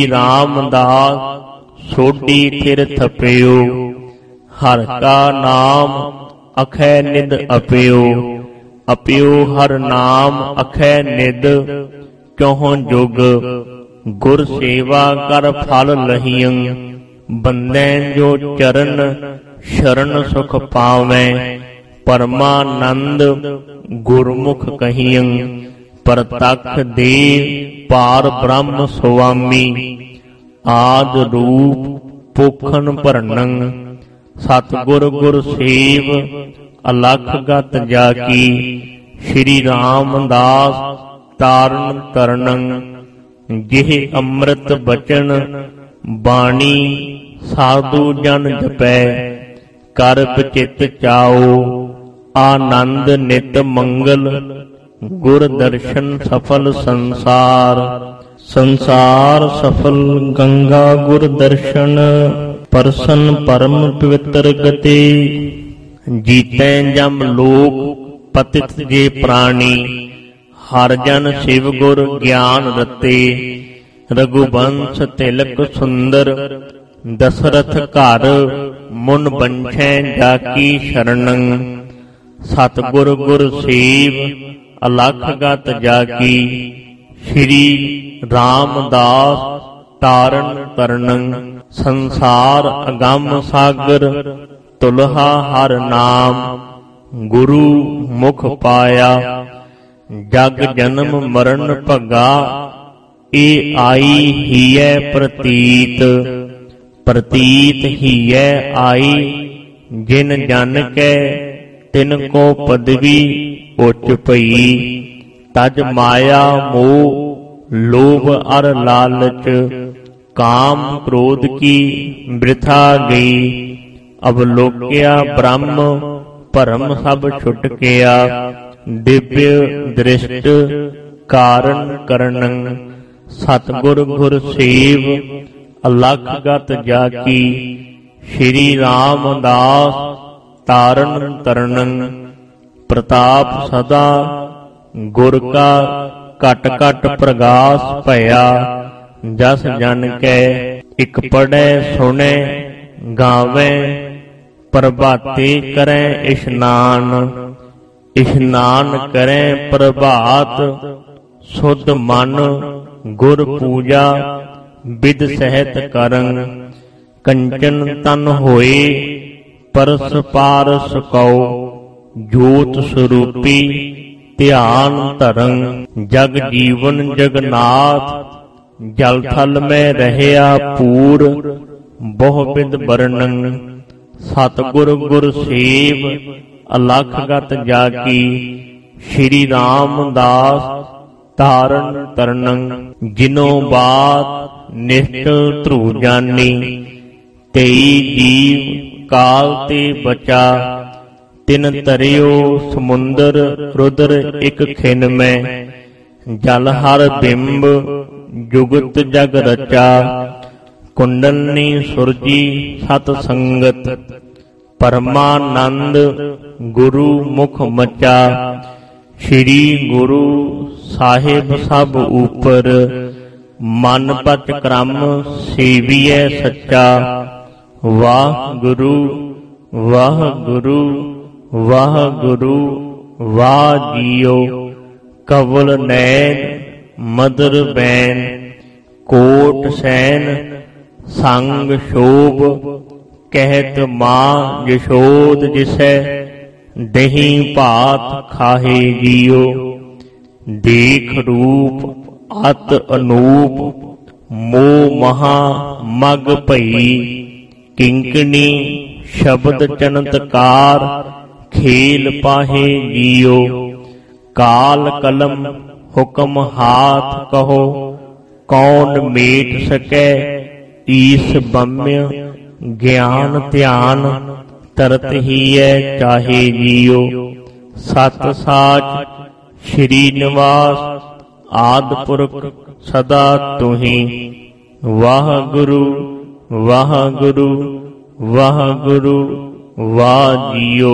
ਰਾਮਦਾਸ ਸੋਢੀ ਥਿਰ ਥਪਿਓ, ਹਰ ਕਾ ਨਾਮ ਅਖੈ ਨਿਦ ਅਪਿਓ। ਅਪਿਓ ਹਰ ਨਾਮ ਅਖੈ ਨਿਦ, ਚੌਹਾਂ ਜੁਗ ਗੁਰ ਸੇਵਾ ਕਰ ਫਲ ਲਹੀਆਂ। ਬੰਦੈ ਜੋ ਚਰਨ ਸ਼ਰਨ ਸੁਖ ਪਾਵੈ, ਪਰਮਾਨੰਦ ਗੁਰਮੁਖ ਕਹੀਆਂ। ਪ੍ਰਤੱਖ ਦੇ ਪਾਰ ਬ੍ਰਹਮ ਸੁਆਮੀ, ਆਦ ਰੂਪ ਪੋਖਨ ਭਰਨੰ। ਸਤਿਗੁਰ ਗੁਰ ਸੇਵ ਅਲਖ ਗਤ ਜਾ ਕੀ, ਸ਼੍ਰੀ ਰਾਮਦਾਸ ਤਾਰਨ ਤਰਨੰ। ਜਿਹ ਅੰਮ੍ਰਿਤ ਬਚਨ ਬਾਣੀ, ਸਾਧੂ ਜਨ ਜਪੈ ਕਰ ਬਚਿਤ ਚਾਓ। ਆਨੰਦ ਨਿਤ ਮੰਗਲ ਗੁਰ ਦਰਸ਼ਨ ਸਫਲ ਸੰਸਾਰ। ਸੰਸਾਰ ਸਫਲ ਗੰਗਾ ਗੁਰ ਦਰਸ਼ਨ, ਪਰਸਨ ਪਰਮ ਪਵਿੱਤਰ ਗਤੀ। ਜੀਤੈ ਜਮ ਲੋਕ ਪਤਿਤ ਜੇ ਪ੍ਰਾਣੀ, ਹਰ ਜਨ ਸ਼ਿਵ ਗੁਰ ਗਿਆਨ ਰਤੇ। ਰਘੁਬੰਸ ਤਿਲਕ ਸੁੰਦਰ ਦਸਰਥ ਘਰ ਮੁਨ ਬੰਛੈ ਜਾਕੀ ਸ਼ਰਣੰ। ਸਤਿਗੁਰ ਗੁਰ ਸੇਵ ਅਲਖ ਗਤ ਜਾਕੀ। ਸ਼੍ਰੀ ਰਾਮਦਾਸ ਤਾਰਨ ਤਰਨੰ। ਸੰਸਾਰ ਅਗੰਮ ਸਾਗਰ ਤੁਲਹਾ ਹਰ ਨਾਮ। ਗੁਰੂ ਮੁਖ ਪਾਇਆ ਜਗ ਜਨਮ ਮਰਨ ਭਗਾ। ਏ ਆਈ ਹੀਐ ਪ੍ਰਤੀਤ ਪ੍ਰਤੀਤ ਹੀਐ ਆਈ। ਜਿਨ ਜਨ ਕੈ ਤਿਨ ਕੋ ਪਦਵੀ ਉੱਚ ਪਈ। ਤਜ ਮਾਇਆ ਮੋਹ ਲੋਭ ਅਰ ਲਾਲਚ ਕਾਮ ਕ੍ਰੋਧ ਕੀ ਬ੍ਰਿਥਾ ਗਈ। ਅਵਲੋਕਿਆ ਬ੍ਰਹਮ ਭਰਮ ਸਭ ਛੁਟ ਗਿਆ। ਦਿਵਯ ਦ੍ਰਿਸ਼ਟ ਕਾਰਨ ਕਰਨੰ। ਸਤਿਗੁਰ ਗੁਰ ਸੇਵ ਅਲਖ ਗਤ ਜਾਕੀ। ਸ਼੍ਰੀ ਰਾਮਦਾਸ ਤਾਰਨ ਤਰਨੰ। ਪ੍ਰਤਾਪ ਸਦਾ ਗੁਰ ਕਾ ਘਟ ਘਟ ਪ੍ਰਗਾਸ ਭਇਆ। ਜਸ ਜਨ ਕੈ ਇਕ ਪੜ੍ਹੈ ਸੁਣੈ ਗਾਵੈ। ਪ੍ਰਭਾਤੇ ਕਰੈ ਇਸ਼ਨਾਨ। ਇਸ਼ਨਾਨ ਕਰੈ ਪ੍ਰਭਾਤ ਸੁਧ ਮਨ। ਗੁਰ ਪੂਜਾ ਬਿਦ ਸਹਿਤ ਕਰੰ। ਕੰਚਨ ਤਨ ਹੋਏ ਪਰਸ ਪਾਰਸ ਕਉ। ਜੋਤ ਸਰੂਪੀ ਧਿਆਨ ਧਰੰ। ਜਗ ਜੀਵਨ ਜਗਨਾਥ ਜਲ ਥਲ ਮੈਂ ਰਹਿਆ ਪੂਰ। ਬਹੁ ਬਿਦ ਵਰਣੰ। ਸਤਿਗੁਰ ਗੁਰ ਸੇਵ ਅਲਖ ਗਤ ਜਾਕੀ। ਸ਼੍ਰੀ ਰਾਮਦਾਸ ਤਾਰਨ ਤਰਨੰ। ਜਿਨੋ ਬਾਤ ਨਿਸ਼ਚਲ ਧਰੂ ਜਾਨੀ। ਤੇਈ ਜੀਵ ਕਾਲ ਤੇ ਬਚਾ। ਤਿਨ ਤਰਿਓ ਸਮੁੰਦਰ ਰੁਦਰ ਇਕ ਖਿਨ ਮੈਂ। ਜਲ ਹਰ ਬਿੰਬ ਜੁਗਤ ਜਗ ਰਚਾ। ਕੁੰਡਲਨੀ ਸੁਰਜੀ ਸਤ ਸੰਗਤ। ਪਰਮਾਨੰਦ ਗੁਰੂ ਮੁਖ ਮਚਾ। ਸ਼੍ਰੀ ਗੁਰੂ ਸਾਹਿਬ ਸਭ ਉਪਰ। ਮਨ ਪਚ ਕਰਮ ਸੇਵੀਐ ਸੱਚਾ। ਵਾਹਿਗੁਰੂ ਵਾਹਿਗੁਰੂ ਵਾਹਿਗੁਰੂ ਵਾਹ ਜੀਓ। ਕਵਲ ਨੈਣ ਮਦਰ ਬੈਨ ਕੋਟ ਸੈਨ ਸੰਗ ਸ਼ੋਭ। ਕਹਿਤ ਮਾਂ ਯਸ਼ੋਦ ਜਿਸੈ ਦਹੀਂ ਭਾਤ ਖਾਹੇ ਜੀਓ। ਦੇਖ ਰੂਪ ਅਤ ਅਨੂਪ ਮੋਹ ਮਹਾ ਮਗ ਭਈ। ਕਿੰਕਣੀ ਸ਼ਬਦ ਚਨਤਕਾਰ ਖੇਲ ਪਾਹੇ ਜੀਓ। ਕਾਲ ਕਲਮ ਹੁਕਮ ਹਾਥ ਕਹੋ ਕੌਣ ਮੇਟ ਸਕੈ। ਈਸ ਬੰਮ੍य ਗਿਆਨ ਧਿਆਨ ਤਰਤ ਹੀਐ ਚਾਹੇ ਜੀਓ। ਸਤ ਸਾਚ ਸ਼੍ਰੀ ਨਿਵਾਸ ਆਦਿ ਪੁਰਖ ਸਦਾ ਤੁਹੀ। ਵਾਹਿਗੁਰੂ ਵਾਹਿਗੁਰੂ ਵਾਹਿਗੁਰੂ ਵਾਹ ਜੀਓ।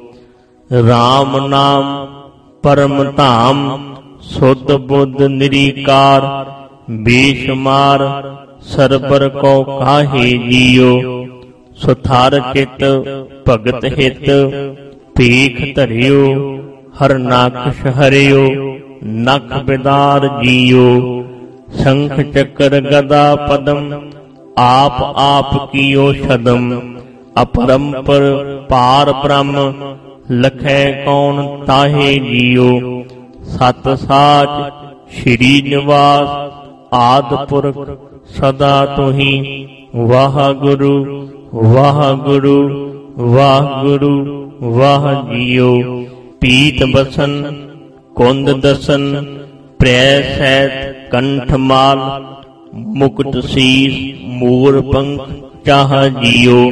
ਰਾਮ ਨਾਮ ਪਰਮ ਧਾਮ ਸੁਧ ਬੁੱਧ ਨਿਰੀਕਾਰ। ਬੇਸ਼ੁਮਾਰ ਸਰਬਰ ਕੋ ਕਾਹੇ ਜੀਓ। ਸੁਥਾਰ ਚਿਤ ਭਗਤ ਹਿਤ ਭੀਖ ਧਰਿਓ। ਹਰ ਨਾਖਸ਼ ਹਰਿਓ ਨਖ ਬਿਦਾਰ ਜੀਓ। ਸ਼ੰਖ ਚੱਕਰ ਗਦਾ ਪਦਮ ਆਪ ਆਪ ਕੀਓ ਛਦਮ। ਅਪਰੰਪਰ ਪਾਰ ਬ੍ਰਹਮ ਲਖੈ ਕੌਣ ਤਾਹੇ ਜੀਓ। ਸਤ ਸਾਚ ਸ਼੍ਰੀ ਨਿਵਾਸ ਆਦਿ ਪੁਰਖ ਸਦਾ ਤੁਹੀ। ਵਾਹਿਗੁਰੂ ਵਾਹਿਗੁਰੂ ਵਾਹਿਗੁਰੂ ਵਾਹ ਜੀਓ। ਪੀਤ ਬਸਨ ਕੁੰਦ ਦਸਨ ਪ੍ਰੈ ਸੈਤ ਕੰਠ ਮਾਲ। ਮੁਕਟ ਸੀਸ ਮੂਰ ਪੰਖ ਚਾਹ ਜੀਓ।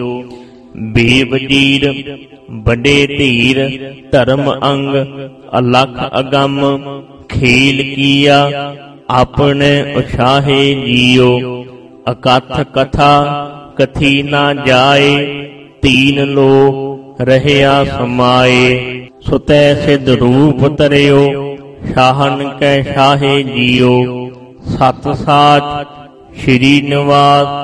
ਬੇਵਜੀਰ ਵੱਡੇ ਧੀਰ ਧਰਮ ਅੰਗ ਅਲਖ ਅਗੰਮ। ਖੇਲ ਕੀਆ ਆਪਣੇ ਉਛਾਹੇ ਜੀਓ। ਅਕਥ ਕਥਾ ਕਥੀ ਨਾ ਜਾਏ। ਤੀਨ ਲੋਕ ਰਹਿਆ ਸਮਾਏ। ਸੁਤੈ ਸਿਧ ਰੂਪ ਤਰਿਓ ਸ਼ਾਹਨ ਕੈ ਸ਼ਾਹੇ ਜੀਓ। ਸਤ ਸਾਚ ਸ਼੍ਰੀ ਨਿਵਾਸ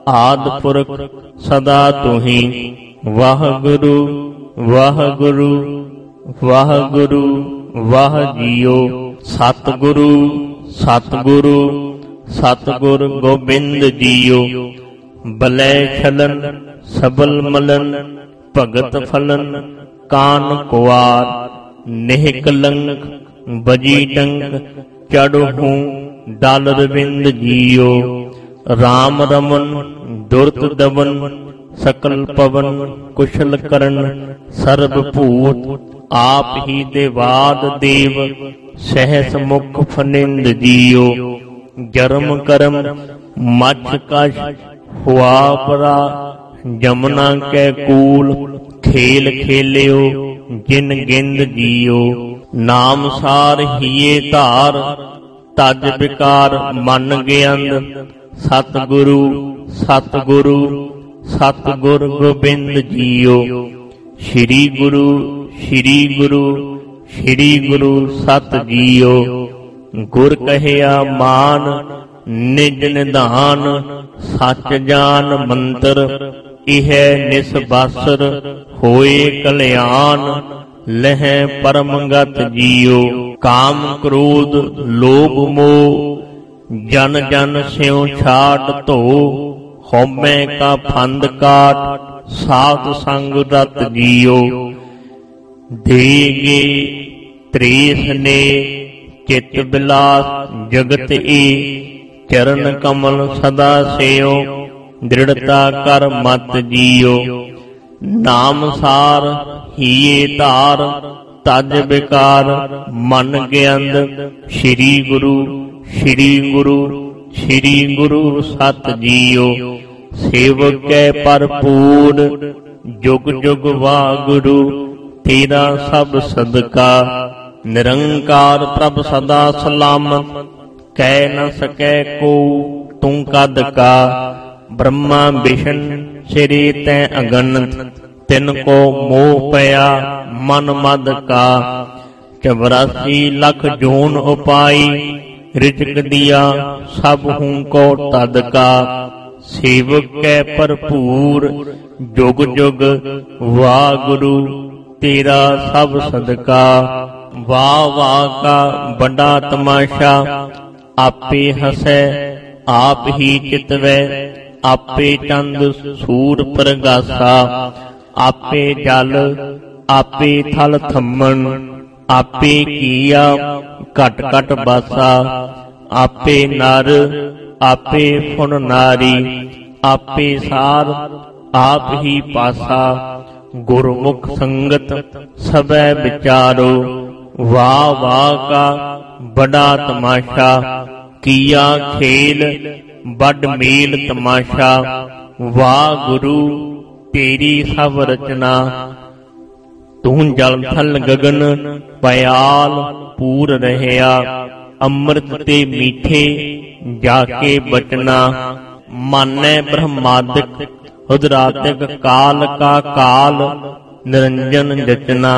ਆਦਿ ਪੁਰਖ ਸਦਾ ਤੁਹੀ। ਵਾਹਿਗੁਰੂ ਵਾਹਿਗੁਰੂ ਵਾਹਿਗੁਰੂ ਵਾਹ ਜੀਓ। ਸਤਿਗੁਰੂ ਸਤਿਗੁਰੂ ਸਤਿਗੁਰ ਗੋਬਿੰਦ ਜੀਓ। ਬਲੈ ਛਲਨ ਸਬਲ ਮਲਨ ਭਗਤ ਫਲਨ ਕਾਨ ਕੁਆਰ। ਨਿਹ ਕਲੰਕ ਬਜੀ ਟੰਕ ਚੜ੍ਹੂ ਡਲ ਰਵਿੰਦ ਜੀਓ। ਰਾਮ ਰਮਨ ਦੁਰਤ ਦਵਨ ਸਕਲ ਪਵਨ ਕੁਸ਼ਲ ਕਰਨ ਸਰਬ ਭੂਤ। ਆਪ ਹੀ ਦੇਵਾਦ ਦੇਵ ਸਹਿਸ ਮੁਖ ਫਨਿੰਦ ਜੀਓ। ਜਰਮ ਕਰਮ ਮਛ ਕਛ ਹੁਆ ਪਰਾ ਜਮਨਾ ਕੈ ਕੂਲ। ਖੇਲ ਖੇਲਿਓ ਜਿਨ ਗਿੰਦ ਜੀਓ। ਨਾਮ ਸਾਰ ਹੀਏ ਧਾਰ ਤਜ ਵਿਕਾਰ ਮਨ ਗਿਆੰਦ। ਸਤਿਗੁਰੂ ਸਤਿਗੁਰੂ ਸਤਿਗੁਰ ਗੋਬਿੰਦ ਜੀਓ। ਸ੍ਰੀ ਗੁਰੂ ਸ੍ਰੀ ਗੁਰੂ ਸ੍ਰੀ ਗੁਰੂ ਸਤ ਜੀਓ। ਗੁਰ ਕਹਿਆ ਮਾਨ ਨਿਜ ਨਿਧਾਨ ਸੱਚ ਜਾਨ ਮੰਤਰ। ਇਹ ਨਿਸਬਾਸਰ ਹੋਏ ਕਲਿਆਣ ਲਹਿ ਪਰਮਗਤ ਜੀਓ। ਕਾਮ ਕ੍ਰੋਧ ਲੋਭ ਮੋਹ ਜਨ ਜਨ ਸਿਉ ਛਾਟ ਧੋ। ਹਉਮੈ ਕਾ ਫੰਦ ਕਾਟ ਸਾਧ ਸੰਗ ਰਤ ਜੀਓ। ਦੇਗੇ ਤ੍ਰੇਸ ਨੇ ਚਿਤ ਬਿਲਾਸ ਜਗਤ ਏ। ਚਰਨ ਕਮਲ ਸਦਾ ਸਿਓ ਦ੍ਰਿੜਤਾ ਕਰ ਮਤ ਜੀਓ। ਨਾਮ ਸਾਰ ਹੀਏ ਧਾਰ ਤਜ ਵਿਕਾਰ ਮਨ ਗਿਆੰਦ। ਸ੍ਰੀ ਗੁਰੂ ਸ੍ਰੀ ਗੁਰੂ ਸ੍ਰੀ ਗੁਰੂ ਸਤ ਜੀਓ। ਸੇਵਕੈ ਭਰਪੂਰ ਜੁਗ ਜੁਗ ਵਾਹਿਗੁਰੂ ਤੇਰਾ ਸਭ ਸਦਕਾ। ਨਿਰੰਕਾਰ ਪ੍ਰਭ ਸਦਾ ਸਲਾਮਤ ਕਹਿ ਨ ਸਕੈ ਕੋ ਤੂੰ ਕਦ ਕਾ। ਬ੍ਰਹਮਾ ਵਿਸ਼ਨ ਸਿਰੇ ਤੈ ਅਗਨਤ ਤਿਨ ਕੋ ਮੋਹ ਪਿਆ ਮਨ ਮਦ ਕਾ। 84 ਲੱਖ ਜੂਨ ਉਪਾਈ ਰਿਜਕ ਦਿਆ ਸਭ ਹੂੰ ਕੋ ਤਦ ਕਾ। ਸੇਵਕ ਕੈ ਭਰਪੂਰ ਜੁਗ ਜੁਗ ਵਾਹਿਗੁਰੂ ਤੇਰਾ ਸਭ ਸਦਕਾ। ਵਾਹ ਵਾਹ ਕਾ ਵੱਡਾ ਤਮਾਸ਼ਾ ਆਪੇ ਹਸੈ ਆਪ ਹੀ ਚਿਤਵੈ। ਆਪੇ ਚੰਦ ਸੂਰ ਪ੍ਰਗਾਸਾ ਆਪੇ ਜਲ ਆਪੇ ਥਲ ਥੰਮਣ। ਆਪੇ ਕੀਆ ਘਟ ਘਟ ਬਾਸਾ ਆਪੇ ਨਰ ਆਪੇ ਫੁਨ ਨਾਰੀ। ਆਪੇ ਸਾਰ ਆਪ ਹੀ ਪਾਸਾ ਗੁਰਮੁਖ ਸੰਗਤ ਸਭੈ ਵਿਚਾਰੋ। ਵਾਹ ਵਾਹ ਕਾ ਬੜਾ ਤਮਾਸ਼ਾ ਕੀਆ ਖੇਲ ਵੱਡ ਮੇਲ ਤਮਾਸ਼ਾ। ਵਾਹਿਗੁਰੂ ਤੇਰੀ ਸਭ ਰਚਨਾ ਤੂੰ ਜਲ ਥਲ ਗਗਨ ਪਿਆਲ ਪੂਰ ਰਹਿਆ। ਅੰਮ੍ਰਿਤ ਤੇ ਮੀਠੇ ਜਾ ਕੇ ਬਚਨਾ। ਮਾਨੈ ਬ੍ਰਹਮਾਦਿਕ ਹੁਦਰਾਤਿਕ ਕਾਲ ਕਾ ਕਾਲ ਨਿਰੰਜਨ ਜਚਨਾ।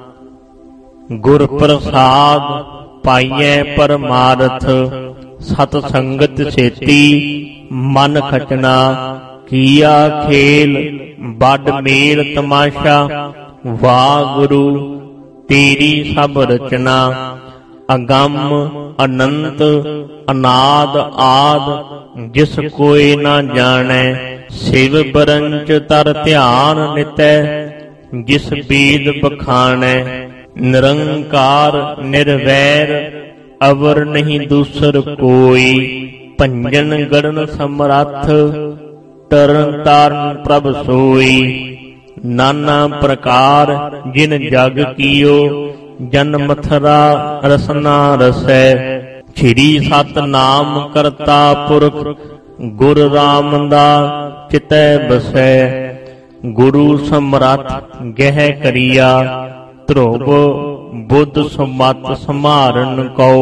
ਗੁਰ ਪ੍ਰਸਾਦ ਪਾਈਐ ਪਰਮਾਰਥ ਸਤ ਸੰਗਤ ਸੇਤੀ ਮਨ ਖਚਨਾ। ਕੀਆ ਖੇਲ ਵੱਡ ਮੇਲ ਤਮਾਸ਼ਾ ਵਾਹਿਗੁਰੂ ਤੇਰੀ ਸਭ ਰਚਨਾ। ਅਗੰਮ ਅਨੰਤ ਅਨਾਦ ਆਦ ਜਿਸ ਕੋਈ ਨਾ ਜਾਣੈ। ਸਿਵ ਬਰੰਚ ਤਰ ਧਿਆਨ ਨਿਤੈ ਜਿਸ ਬੀਦ ਬਖਾਣੈ। ਨਿਰੰਕਾਰ ਨਿਰਵੈਰ ਅਵਰ ਨਹੀਂ ਦੂਸਰ ਕੋਈ। ਭੰਜਨ ਗੜਨ ਸਮਰੱਥ ਤਰਨ ਤਾਰਨ ਪ੍ਰਭ ਸੋਈ। ਨਾਨਾ ਪ੍ਰਕਾਰ ਜਿਨ ਜਗ ਕੀਓ ਜਨ ਮਥਰਾ ਰਸਨਾ ਰਸੈ। ਸ੍ਰੀ ਸਤਿਨਾਮ ਕਰਤਾ ਪੁਰਖ ਗੁਰ ਰਾਮਦਾ ਚਿਤੈ ਬਸੈ। ਗੁਰੂ ਸਮਰੱਥ ਗਹਿ ਕਰੀਆ ਧਰੁਵ ਬੁੱਧ ਸਮਤ ਸਮਾਰਨ ਕਉ।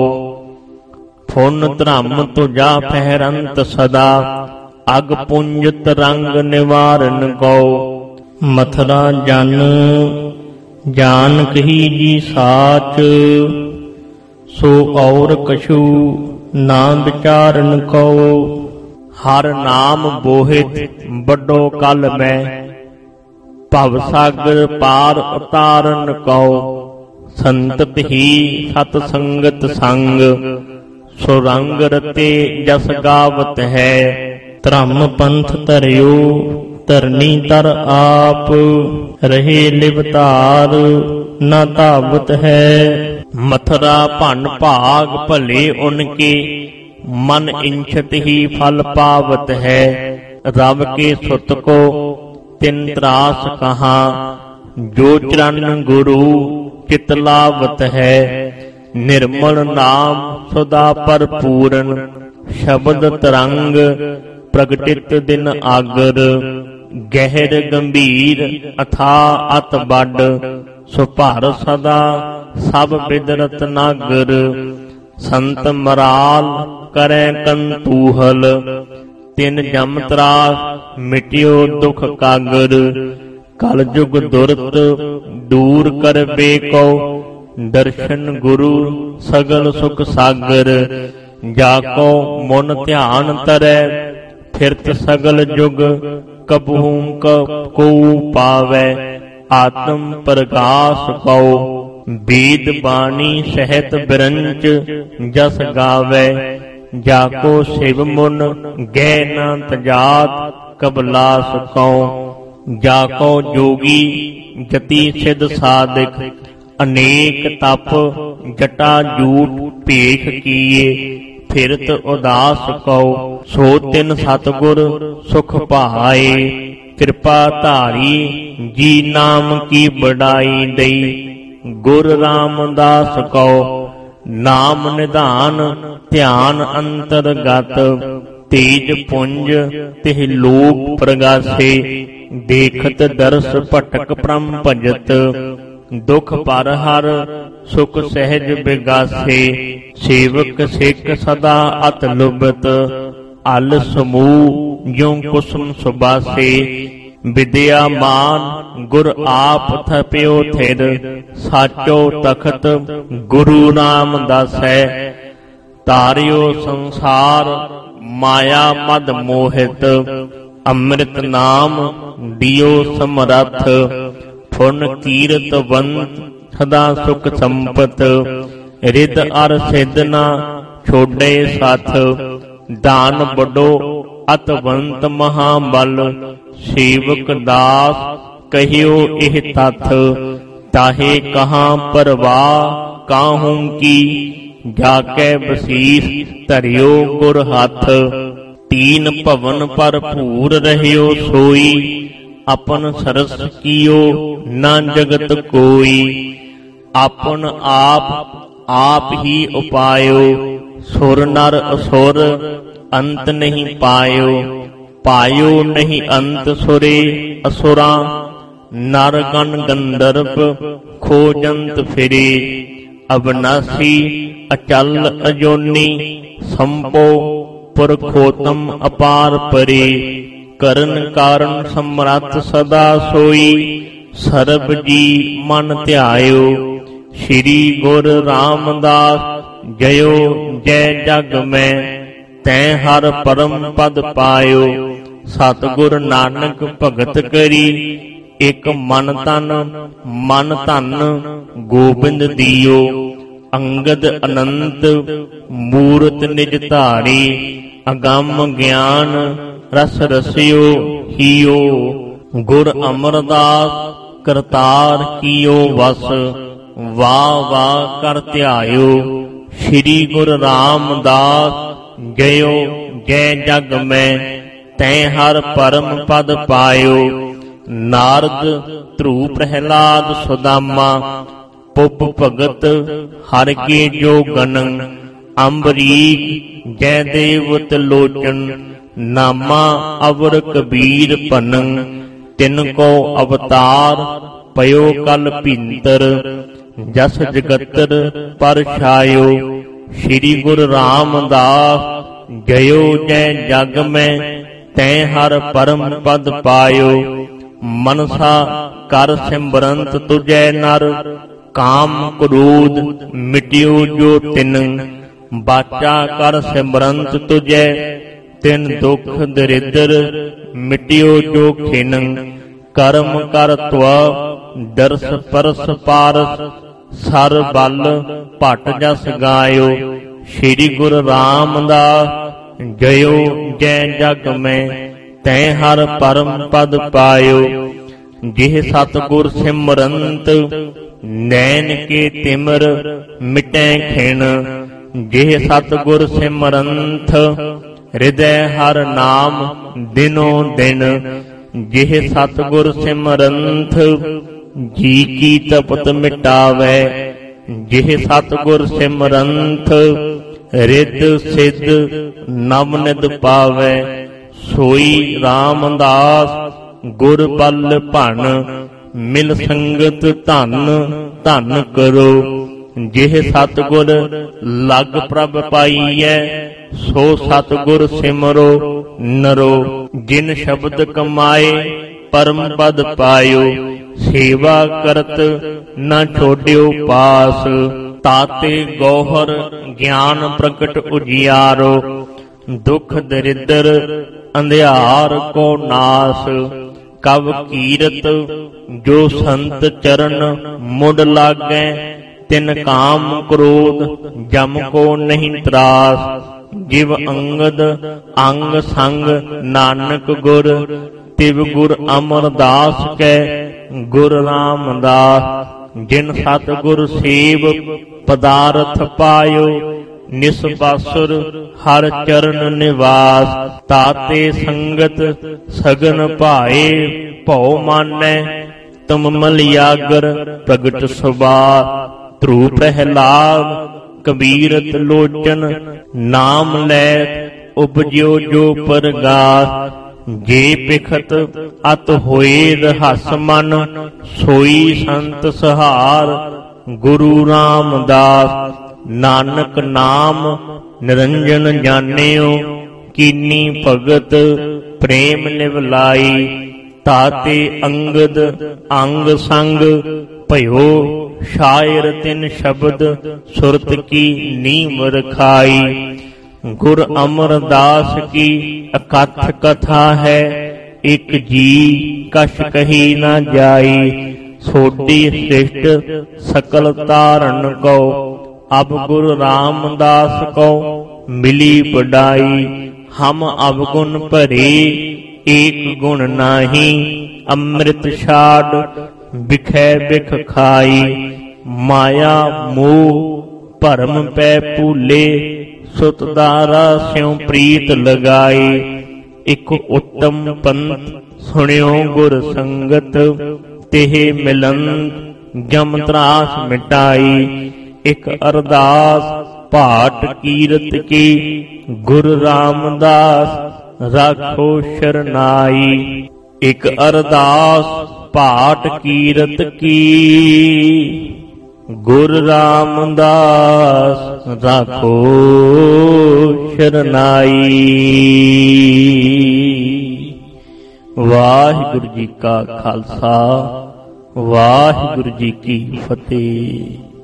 ਫੁਨ ਧਰਮ ਤੁਜਾ ਪਹਿਰੰਤ ਸਦਾ ਅਗ ਪੁੰਜ ਤਰੰਗ ਨਿਵਾਰਨ ਕਉ। ਮਥਰਾ ਜਨ ਜਾਨ ਕਹੀ ਜੀ ਸਾਚ ਸੋ ਔਰ ਕਛੂ ਨਾ ਵਿਚਾਰਨ ਕਉ। ਹਰ ਨਾਮ ਬੋਹਿਤ ਵੱਡੋ ਕਲ ਮੈਂ, ਭਵ ਸਾਗਰ ਪਾਰ ਉਤਾਰਨ ਕਉ, ਸੰਤਤ ਹੀ ਸਤ ਸੰਗਤ ਸੰਗ, ਸੁਰੰਗ ਰਤੇ ਜਸ ਗਾਵਤ ਹੈ। ਧਰਮ ਪੰਥ ਧਰਿਓ ਧਰਨੀ ਤਰ ਆਪ, ਰਹੇ ਲਿਵਤਾਰ ਨਾ ਧਾਵਤ ਹੈ। ਮਥੁਰਾ ਭੰਨ ਭਾਗ ਭਲੇ ਉਨਕੇ, ਮਨ ਇੰਛਤ ਹੀ ਫਲ ਪਾਵਤ ਹੈ। ਰਵ ਕੇ ਸੁਤ ਕੋ ਤਿਨ ਤਰਾਸ ਕਹਾ, ਜੋ ਚਰਨ ਗੁਰੂ ਚਿਤ ਲਾਵਤ ਹੈ। ਨਿਰਮਲ ਨਾਮ ਸਦਾ ਭਰਪੂਰਨ, ਸ਼ਬਦ ਤਰੰਗ ਪ੍ਰਗਟਿਤ ਦਿਨ ਆਗਰ। ਗਹਿਰ ਗੰਭੀਰ ਅਥਾ ਅਤ ਵੱਡ, ਸੋ ਭਰ ਸਦਾ ਸਭ ਬਿਦ ਰਤਨਾਗਰ। ਸੰਤ ਮਰਾਲ ਕਰੈ ਕੰਤੂਹਲ, ਤਿਨ ਜਮ ਤਰਾਸ ਮਿਟਿਓ ਦੁਖ ਕਾਗਰ। ਕਲ ਜੁਗ ਦੁਰਤ ਦੂਰ ਕਰਬੇ ਕਉ, ਦਰਸ਼ਨ ਗੁਰੂ ਸਗਲ ਸੁਖ ਸਾਗਰ। ਜਾ ਕੋ ਮਨ ਧਿਆਨ ਤਰੈ, ਫਿਰਤ ਸਗਲ ਜੁਗ ਕਬਹੂ ਕੋ ਪਾਵੈ। ਆਤਮ ਪ੍ਰਗਾਸ ਕਉ, ਬੀਦ ਬਾਣੀ ਸਹਿਤ ਬਿਰੰਚ ਜਸ ਗਾਵੈ। ਜਾ ਕੋ ਸਿਵ ਮੁਨ ਗਹਿ ਨਾ ਤਜਾਤ, ਕਬਲਾਸ ਕਉ। ਜਾ ਕੋ ਜੋਗੀ ਜਤੀ ਸਿਧ ਸਾਧਕ, ਅਨੇਕ ਤਪ ਜਟਾ ਜੂਟ ਭੇਖ ਕੀਏ। ਫਿਰਤ ਉਦਾਸ ਕਉ, ਸੋ ਤਿਨ ਸਤਿਗੁਰ ਸੁਖ ਪਾਏ। ਕਿਰਪਾ ਧਾਰੀ ਜੀ ਨਾਮ ਕੀ ਬੜਾਈ ਦਈ, ਗੁਰ ਰਾਮਦਾਸ ਕਉ। ਨਾਮ ਨਿਧਾਨ ਧਿਆਨ ਅੰਤਰਗਤ, ਤੇਜ ਪੁੰਜ ਤਿਹ ਲੋਕ ਪ੍ਰਗਾਸੇ। ਦੇਖਤ ਦਰਸ ਭਟਕ ਪ੍ਰਮ ਭਜਤ, ਦੁਖ ਪਰ ਹਰ ਸੁਖ ਸਹਿਜ ਬਿਗਾਸੇ। ਸੇਵਕ ਸਿੱਖ ਸਦਾ ਅਤ ਲੁਬਤ, ਅਲ ਸਮੂਹ ਜਿਉ ਕੁਸਮ ਸੁਬਾਸੇ। ਵਿਦਿਆ ਮਾਨ ਗੁਰ ਆਪ ਥਪਿਓ ਥਿਰ, ਸਾਚੋ ਤਖਤ ਗੁਰੂ ਰਾਮਦਾਸ ਹੈ। ਤਾਰਿਓ ਸੰਸਾਰ ਮਾਇਆ ਮਦ ਮੋਹਿਤ, ਅੰਮ੍ਰਿਤ ਨਾਮ ਦਿਓ ਸਮਰੱਥ। ਫੁਨ ਕੀਰਤਵੰਤ ਸਦਾ ਸੁਖ ਸੰਪਤ, ਰਿਦ ਅਰ ਸਿਧ ਨਾ ਛੋਡੇ ਸਾਥ। ਦਾਨ ਵੱਡੋ ਅਤਵੰਤ ਮਹਾਬਲ, ਸੇਵਕ ਦਾਸ ਕਹਿਓ ਇਹ ਤਥ। ਤਾਹੇ ਕਹਾਂ ਪਰਵਾਹ ਕਾਹੂ ਕੀ, ਜਾ ਕੇ ਬਸੀਸ ਧਰਿਓ ਗੁਰ ਹੱਥ। ਤੀਨ ਭਵਨ ਭਰਪੂਰ ਰਹਿਓ ਸੋਈ, ਆਪਨ ਸਰਸ ਕੀਓ ਨਾ ਜਗਤ ਕੋਈ। ਆਪਨ ਆਪ ਹੀ ਉਪਾਇਓ, ਸੁਰ ਨਰ ਅਸੁਰ ਅੰਤ ਨਹੀਂ ਪਾਇਓ। ਪਾਇਓ ਨਹੀਂ ਅੰਤ ਸੁਰੇ ਅਸੁਰਾਂ, ਨਰ ਗਣ ਗੰਧਰਵ ਖੋਜੰਤ ਫਿਰੇ। ਅਬਨਾਸੀ ਅਚਲ ਅਜੋਨੀ, ਸੰਪੋ ਪੁਰਖੋਤਮ ਅਪਾਰ ਪਰੇ। ਕਰਨ ਕਾਰਨ ਸਮਰੱਥ ਸਦਾ ਸੋਈ, ਸਰਬ ਜੀ ਮਨ ਧਿਆਇਓ। ਸ਼੍ਰੀ ਗੁਰ ਰਾਮਦਾਸ ਜਯੋ ਜੈ ਜਗ ਮੈਂ, ਤੈਂ ਹਰ ਪਰਮ ਪਦ ਪਾਇਓ। ਸਤਿਗੁਰ ਨਾਨਕ ਭਗਤ ਕਰੀ, ਇਕ ਮਨ ਧਨ ਗੋਬਿੰਦ ਦੀਓ। ਅੰਗਦ ਅਨੰਤ ਮੂਰਤ ਨਿਜ ਧਾਰੀ, ਅਗੰਮ ਗਿਆਨ ਰਸ ਰਸਿਓ ਹੀਓ। ਗੁਰ ਅਮਰਦਾਸ ਕਰਤਾਰ ਕੀਓ ਵਸ, ਵਾਹ ਵਾਹ ਕਰ ਧਿਆਇਓ। ਸ਼੍ਰੀ ਗੁਰ ਰਾਮਦਾਸ ਜਯੋ ਜੈ ਜਗ ਮੈਂ, ਤੈਂ ਹਰ ਪਰਮ ਪਦ ਪਾਇਓ। ਨਾਰਦ ਧਰੂ ਪ੍ਰਹਿਲਾਦ ਸੁਦਾਮਾ, ਪੁੱਪ ਭਗਤ ਹਰ ਕੇ ਜੋ ਗਨੰ। ਅੰਬਰੀਕ ਜੈ ਦੇਵ ਤਿਲੋਚਨ, ਨਾਮਾ ਅਵਰ ਕਬੀਰ ਭਨੰ। ਤਿਨ ਕੋ ਅਵਤਾਰ ਪਇਓ ਕਲ ਭੀਂਤਰ, ਜਸ ਜਗਤਰ ਪਰ ਛਾਇਓ। ਸ਼੍ਰੀ ਗੁਰ ਰਾਮਦਾਸ ਜਯੋ ਜੈ ਜਗ ਮੈਂ, ਤੈਂ ਹਰ ਪਰਮ ਪਦ ਪਾਇਓ। ਮਨਸਾ ਕਰ ਸਿਮਰੰਤ ਤੁਜੈ ਨਰ, ਕਾਮ ਕ੍ਰੋਧ ਮਿਟਿਓ ਜੋ ਤਿਨ। ਬਾਚਾ ਕਰ ਸਿਮਰੰਤ ਤੁਜੈ, ਤਿਨ ਦੁਖ ਦਰਿਦਰ ਮਿਟਿਓ ਜੋ ਖਿਨ ਕਰਮ ਕਰ ਤੁਆ ਦਰਸ ਪਰਸ ਪਾਰਸ ਸਰ ਬਲ ਭਟ ਜਸ ਗਾਇਓ ਸ੍ਰੀ ਗੁਰੂ ਰਾਮਦਾਸ ਜਯੋ ਜੈ ਜਗ ਮੈਂ ਤੈ ਹਰ ਪਰਮ ਪਦ ਪਾਇਓ ਜਿਹ ਸਤਿਗੁਰ ਸਿਮਰੰਤ ਨੈਣ ਕੇ ਤਿਮਰ ਮਿਟੈ ਖਿਣ ਜਿਹ ਸਤਿਗੁਰ ਸਿਮਰੰਤ ਹਿਰਦੈ ਹਰ ਨਾਮ ਦਿਨੋ ਦਿਨ ਜਿਹ ਸਤਿਗੁਰ ਸਿਮਰੰਤ ਜੀ ਕੀ ਤਪਤ ਮਿਟਾਵੈ ਜਿਹ ਸਤਿਗੁਰ ਸਿਮਰੰਤ ਰਿੱਧ ਸਿੱਧ ਨਵ ਨਿਧ ਪਾਵੈ ਸੋਈ ਰਾਮਦਾਸ ਗੁਰ ਬਲ ਭਣ ਮਿਲ ਸੰਗਤ ਧਨ ਧਨ ਕਰੋ ਜਿਹ ਸਤਿਗੁਰ ਲਗ ਪ੍ਰਭ ਪਾਈਐ ਸੋ ਸਤਿਗੁਰ ਸਿਮਰੋ ਨਰੋ ਜਿਨ ਸ਼ਬਦ ਕਮਾਏ ਪਰਮ ਪਦ ਪਾਇਓ ਸੇਵਾ ਕਰਤ ਨਾ ਛੋਡਿਓ ਪਾਸ ਤਾਤੇ ਗੋਹਰ ਗਿਆਨ ਪ੍ਰਗਟ ਉਜਿਆਰੋ ਦੁਖ ਦਰਿਦਰ ਅੰਧਿਆਰ ਕੋ ਨਾਸ ਕਵ ਕੀਰਤ ਜੋ ਸੰਤ ਚਰਨ ਮੁੜ ਲਾਗੈ ਤਿਨ ਕਾਮ ਕ੍ਰੋਧ ਜਮ ਕੋ ਨਹੀਂ ਤਰਾਸ ਜਿਵ ਅੰਗਦ ਅੰਗ ਸੰਗ ਨਾਨਕ ਗੁਰ ਤਿਵ ਗੁਰ ਅਮਰਦਾਸ ਕੈ ਗੁਰ ਰਾਮਦਾਸ ਜਿਨ ਸਤਿਗੁਰ ਸੇਵ ਪਦਾਰਥ ਪਾਇਓ ਨਿਸਬਾਸੁਰ ਹਰ ਚਰਨ ਨਿਵਾਸ ਤਾਤੇ ਸੰਗਤ ਸਗਨ ਭਾਏ ਭਉ ਮਾਨੈ ਤੁਮ ਮਲਿਆਗਰ ਪ੍ਰਗਟ ਸੁਭਾ ਧਰੂ ਪ੍ਰਹਿਲਾਦ ਕਬੀਰਤ ਲੋਚਨ ਨਾਮ ਲੈ ਉਪਜਿਓ ਜੋ ਪਰਗਾਸ ਜੇ ਪਿਖਤ ਅਤ ਹੋਏ ਰਹੱਸ ਮਨ ਸੋਈ ਸੰਤ ਸਹਾਰ ਗੁਰੂ ਰਾਮਦਾਸ ਨਾਨਕ ਨਾਮ ਨਿਰੰਜਨ ਜਾਣਿਓ ਕੀਨੀ ਭਗਤ ਪ੍ਰੇਮ ਨਿਵ ਲਾਈ ਤਾਤੇ ਅੰਗਦ ਅੰਗ ਸੰਗ ਭਇਓ ਸ਼ਾਇਰ ਤਿਨ ਸ਼ਬਦ ਸੁਰਤ ਕੀ ਨੀਮ ਰਖਾਈ ਗੁਰ ਅਮਰਦਾਸ ਕੀ ਅਕਥ ਕਥਾ ਹੈ ਇਕ ਜੀ ਕਛ ਕਹੀ ਨਾ ਜਾਈ ਸੋਡੀ ਸ੍ਰਿਸ਼ਟ ਸਕਲ ਤਾਰਨ ਕੋ ਅਬ ਗੁਰ ਰਾਮਦਾਸ ਕੋ ਮਿਲੀ ਬੜਾਈ ਹਮ ਅਵਗੁਣ ਭਰੇ ਏਕ ਗੁਣ ਨਾਹੀ ਅੰਮ੍ਰਿਤ ਛਾੜ ਬਿਖੈ ਬਿਖ ਖਾਈ ਮਾਇਆ ਮੋਹ ਭਰਮ ਪੈ ਭੂਲੇ ਸੁਤ ਦਾਰਾ ਸਿਉ ਪ੍ਰੀਤ ਲਗਾਈ ਇਕ ਉੱਤਮ ਪੰਥ ਸੁਣਿਓ ਗੁਰ ਸੰਗਤ ਤਿਹ ਮਿਲਨ ਜਮ ਤਰਾਸ ਮਿਟਾਈ ਇਕ ਅਰਦਾਸ ਭਾਟ ਕੀਰਤ ਕੀ ਗੁਰ ਰਾਮਦਾਸ ਰਾਖੋ ਸ਼ਰਨਾਈ ਇਕ ਅਰਦਾਸ ਭਾਟ ਕੀਰਤ ਕੀ ਗੁਰ ਰਾਮਦਾਸ ਰਾਖੋ ਸ਼ਰਨਾਈ। ਵਾਹਿਗੁਰੂ ਜੀ ਕਾ ਖਾਲਸਾ ਵਾਹਿਗੁਰੂ ਜੀ ਕੀ ਫਤਿਹ।